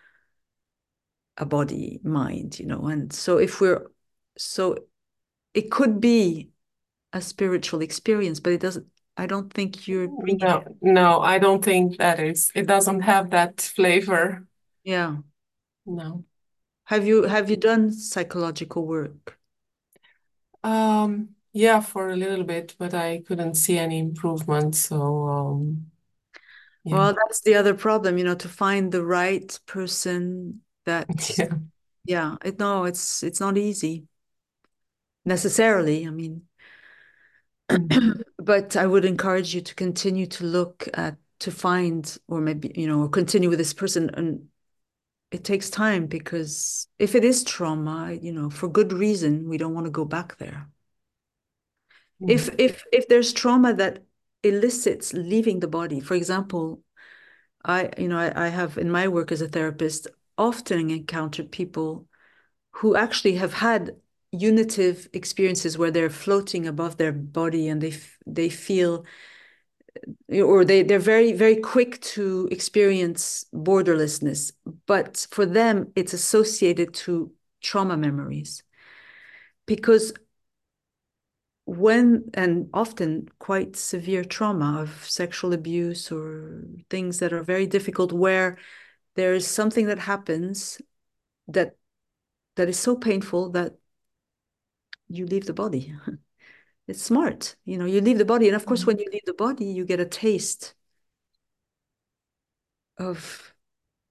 a body, mind, you know. And so if we're, so it could be a spiritual experience, but it doesn't, I don't think you're bringing No, it. no, I don't think that is. It doesn't have that flavor. Yeah. No. Have you have you done psychological work? Um, yeah, for a little bit, but I couldn't see any improvement. So, um, yeah. Well, that's the other problem, you know, to find the right person that, Yeah. yeah, it no, it's it's not easy necessarily. I mean, Mm, but I would encourage you to continue to look at to find, or maybe, you know, continue with this person. And it takes time because if it is trauma, you know, for good reason, we don't want to go back there. mm, If if if there's trauma that elicits leaving the body, for example, I, you know, I, I have in my work as a therapist often encountered people who actually have had unitive experiences where they're floating above their body and they they feel, or they they're very very quick to experience borderlessness, but for them it's associated to trauma memories because when, and often quite severe trauma of sexual abuse or things that are very difficult, where there is something that happens that that is so painful that you leave the body. It's smart, you know, you leave the body, and of course mm, when you leave the body you get a taste of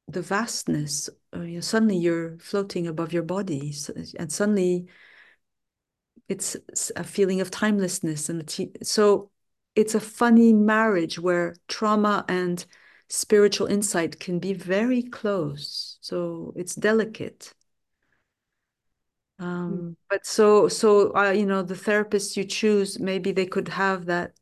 the vastness. Uh, you know, suddenly you're floating above your body, so, and suddenly it's a feeling of timelessness. And t- so it's a funny marriage where trauma and spiritual insight can be very close. So it's delicate. Um, but so, so uh, you know, the therapist you choose, maybe they could have that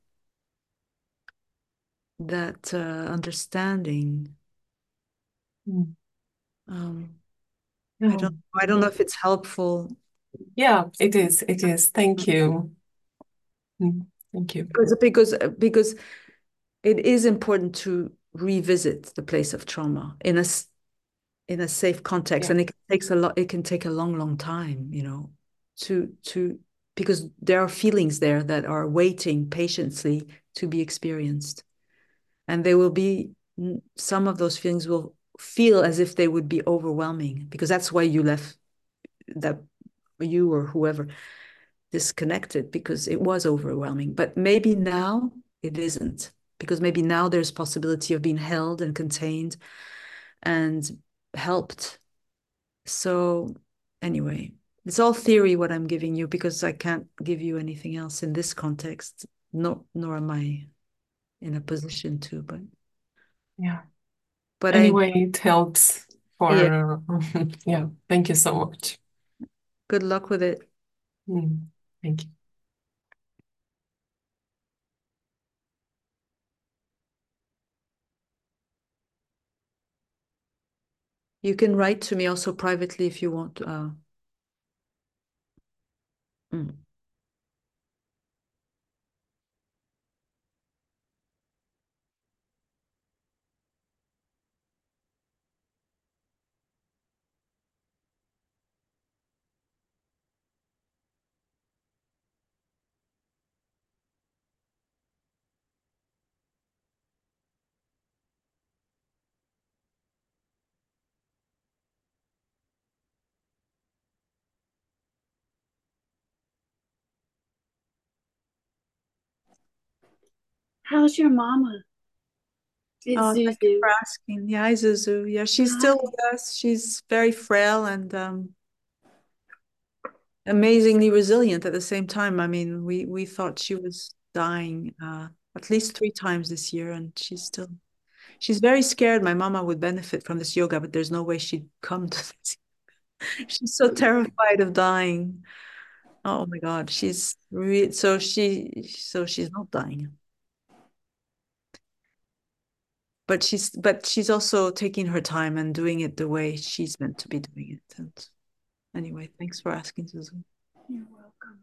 that uh, understanding. Mm. Um, I Yeah. don't, I don't know if it's helpful. Yeah, it is. It is. Thank you. Mm. Thank you. Because because because it is important to revisit the place of trauma in a in a safe context, Yeah. and it takes a lot. It can take a long, long time, you know, to to because there are feelings there that are waiting patiently to be experienced, and they will be some of those feelings will feel as if they would be overwhelming because that's why you left that you or whoever disconnected because it was overwhelming. But maybe now it isn't because maybe now there's possibility of being held and contained and helped. So anyway, it's all theory what I'm giving you because I can't give you anything else in this context. No, nor am I in a position to, but Yeah. but I Anyway, it helps yeah, for, uh, yeah. Thank you so much. good luck with it. Mm. Thank you. You can write to me also privately if you want. Uh, mm. How's your mama? It's Oh, thank you Zuzu. for asking. Yeah, hi, Zuzu. Yeah, she's Hi. still with us. She's very frail and um, amazingly resilient at the same time. I mean, we we thought she was dying uh, at least three times this year, and she's still she's very scared. My mama would benefit from this yoga, but there's no way she'd come to this. She's so terrified of dying. Oh my God, she's re so she so she's not dying. But she's but she's also taking her time and doing it the way she's meant to be doing it. And anyway, thanks for asking, Susan. You're welcome.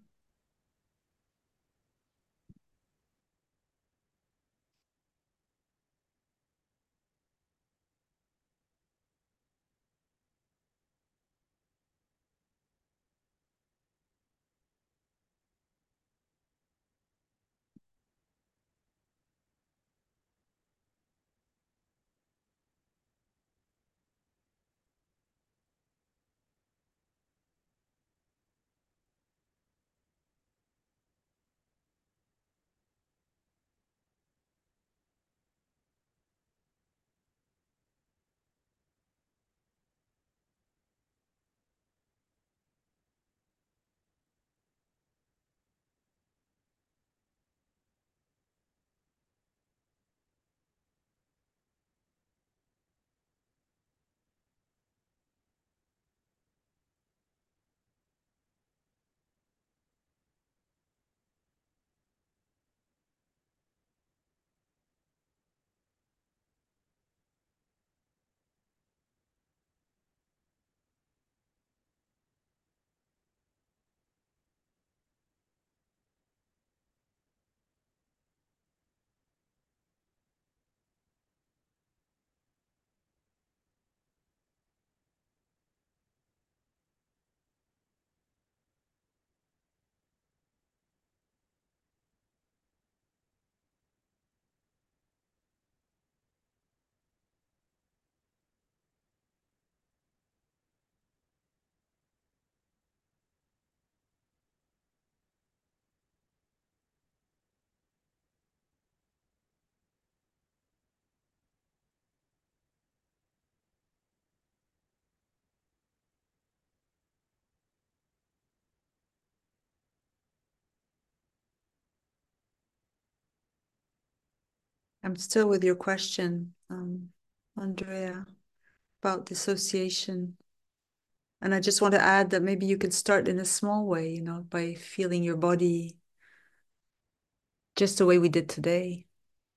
I'm still with your question, um, Andrea, about dissociation. And I just want to add that maybe you can start in a small way, you know, by feeling your body just the way we did today.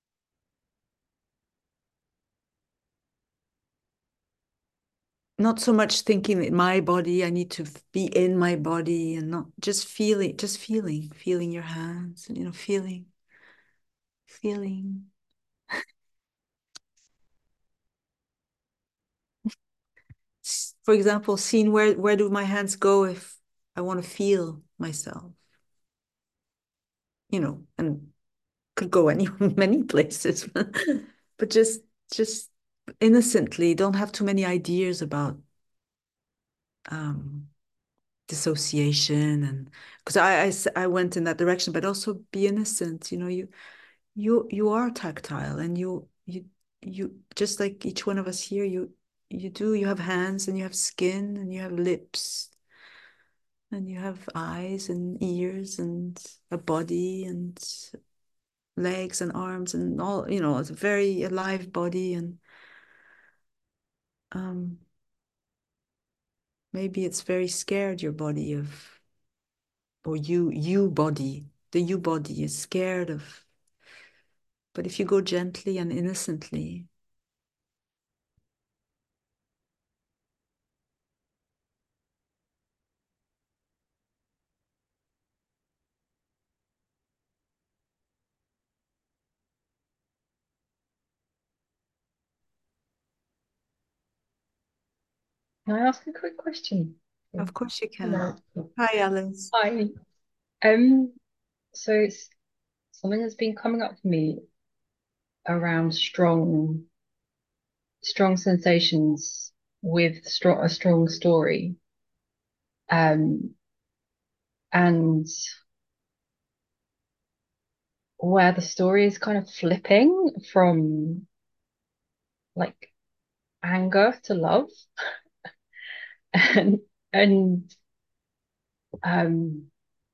Not so much thinking that my body, I need to be in my body, and not just feeling, just feeling, feeling your hands, and, you know, feeling, feeling. For example, seeing where, where do my hands go if I want to feel myself, you know, and could go any many places, but just just innocently, don't have too many ideas about um, dissociation, and because I, I I went in that direction, but also be innocent. You know, you you you are tactile, and you you you just like each one of us here. You you do you have hands, and you have skin, and you have lips, and you have eyes and ears and a body and legs and arms and all, you know, it's a very alive body. And um, maybe it's very scared, your body of, or you, you body, the you body is scared of. But if you go gently and innocently, Can I ask a quick question? of course you Hello. can. Hi, Alice. Hi. Um, so it's something that's been coming up for me around strong, strong sensations with strong, a strong story. Um, and where the story is kind of flipping from like anger to love. And and um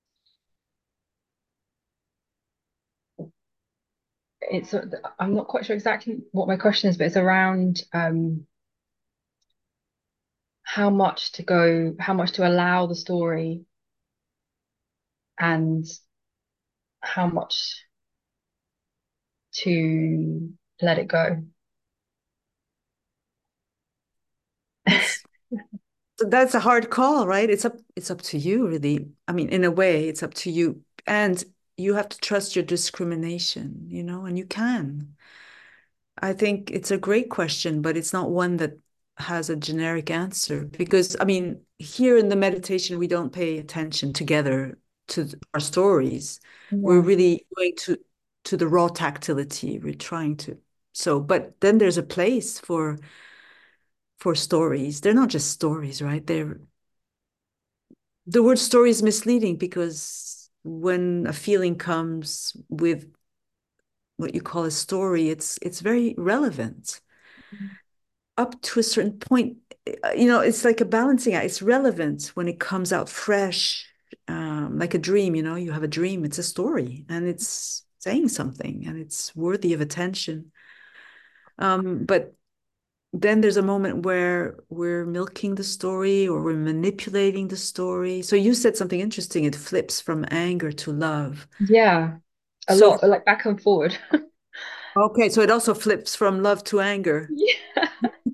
it's I'm not quite sure exactly what my question is, but it's around um how much to go, how much to allow the story and how much to let it go. That's that's a hard call, right? It's up it's up to you, really. I mean, in a way, it's up to you. And you have to trust your discrimination, you know, and you can. I think it's a great question, but it's not one that has a generic answer, because, I mean, here in the meditation, we don't pay attention together to our stories. We're Yeah. really going to to the raw tactility. We're trying to. So, but then there's a place for for stories. They're not just stories, right? They're the word story is misleading, because when a feeling comes with what you call a story, it's it's very relevant up to a certain point. You know, it's like a balancing act. It's relevant when it comes out fresh, um, like a dream. You know, you have a dream, it's a story, and it's saying something, and it's worthy of attention. Um, but then there's a moment where we're milking the story, or we're manipulating the story. So you said something interesting. It flips from anger to love. Yeah, a So, lot, like back and forward. okay, so it also flips from love to anger. Yeah.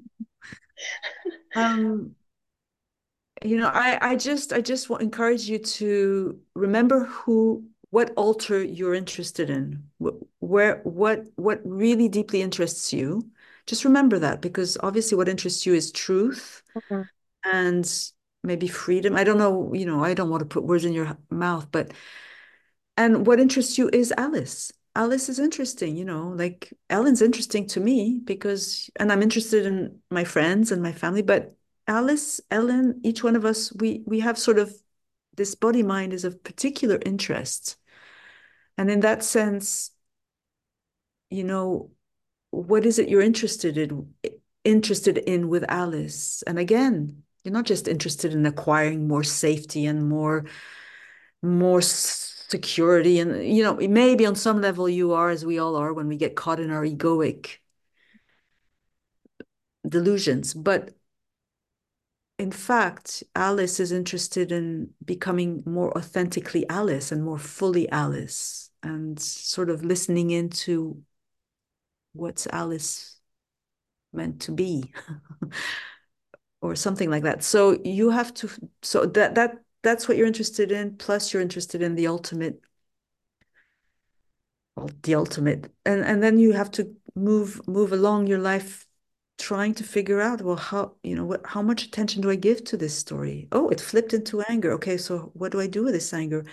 Um, you know, I, I just I just want encourage you to remember who what altar you're interested in, where what what really deeply interests you. Just remember that, because obviously what interests you is truth Mhm. and maybe freedom. I don't know, you know, I don't want to put words in your mouth, but and what interests you is Alice. Alice is interesting, you know, like Ellen's interesting to me, because, and I'm interested in my friends and my family, but Alice, Ellen, each one of us, we we have sort of this body mind is of particular interest. And in that sense, you know, what is it you're interested in interested in with Alice? And again, you're not just interested in acquiring more safety and more more security. And, you know, maybe on some level you are, as we all are, when we get caught in our egoic delusions. But in fact, Alice is interested in becoming more authentically Alice and more fully Alice, and sort of listening into what's Alice meant to be or something like that. So you have to, so that that that's what you're interested in, plus you're interested in the ultimate, well, the ultimate. And and then you have to move move along your life trying to figure out, well, how, you know, what, how much attention do I give to this story? Oh, it flipped into anger. Okay, so what do I do with this anger?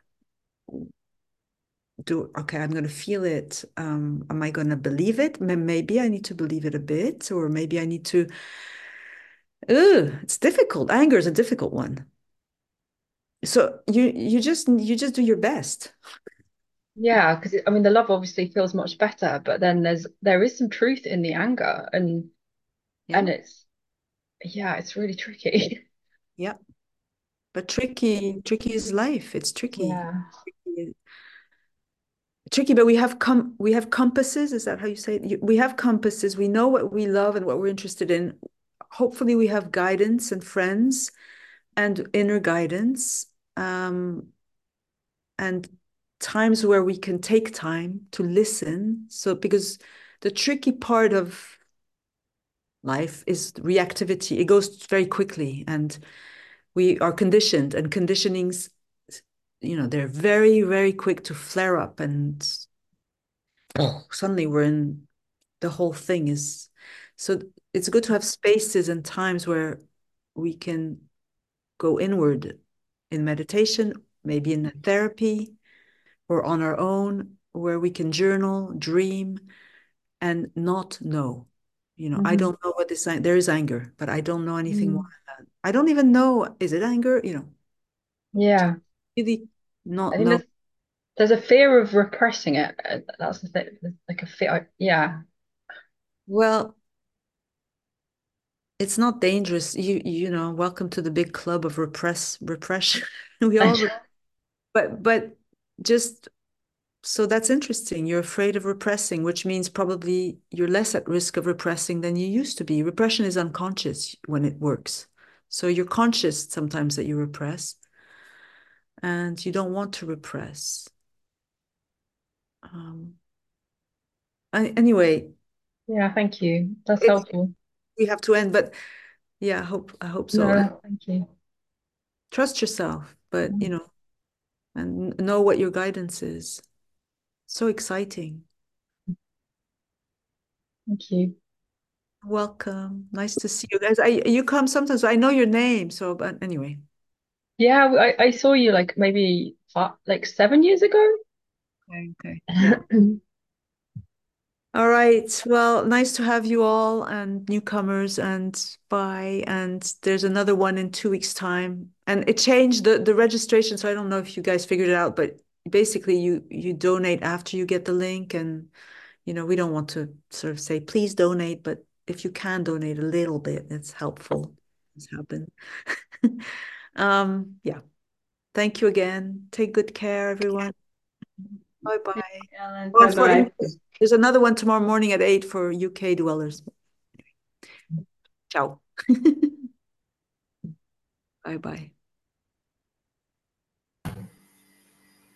Do, okay, I'm going to feel it. Um, am I going to believe it? Maybe I need to believe it a bit, or maybe I need to, ugh, it's difficult. Anger is a difficult one. So you you just you just do your best. Yeah, because I mean the love obviously feels much better, but then there's there is some truth in the anger, and Yeah. and it's yeah, it's really tricky. Yeah. But tricky, tricky is life. It's tricky. Yeah. Tricky, tricky, but we have com we have compasses. Is that how you say it? You- We have compasses. We know what we love and what we're interested in. Hopefully we have guidance and friends and inner guidance. Um, and times where we can take time to listen. So, because the tricky part of life is reactivity. It goes very quickly, and we are conditioned, and conditionings, you know, they're very, very quick to flare up, and oh, suddenly we're in, the whole thing is, so it's good to have spaces and times where we can go inward in meditation, maybe in therapy, or on our own, where we can journal, dream, and not know. You know, I Mhm. don't know what this, there is anger, but I don't know anything more Mm. than that. I don't even know, is it anger? You know, Yeah. really I not think know. there's there's a fear of repressing it. uh, That's the thing. There's like a fear. Yeah. Well, it's not dangerous. You, you know, welcome to the big club of repress, repression. We all, re- but, but just, so that's interesting. You're afraid of repressing, which means probably you're less at risk of repressing than you used to be. Repression is unconscious when it works. So you're conscious sometimes that you repress, and you don't want to repress. Um, anyway, Yeah, thank you. That's it, helpful. we have to end, but yeah, I hope I hope so. And No, thank you. trust yourself, but you Mm. know, and know what your guidance is. So exciting. Thank you. Welcome. Nice to see you guys. I you come sometimes. I know your name, so but anyway. Yeah, I, I saw you like maybe five, like seven years ago. Okay, okay. Yeah. All right. Well, nice to have you all and newcomers, and bye. And there's another one in two weeks' time. And it changed the, the registration, so I don't know if you guys figured it out, but basically you you donate after you get the link, and you know, we don't want to sort of say please donate, but if you can donate a little bit, it's helpful. It's happened. Um, yeah. Thank you again. Take good care, everyone. Bye bye. Ellen, Well, for bye-bye. there's another one tomorrow morning at eight for U K dwellers. Ciao. Bye bye.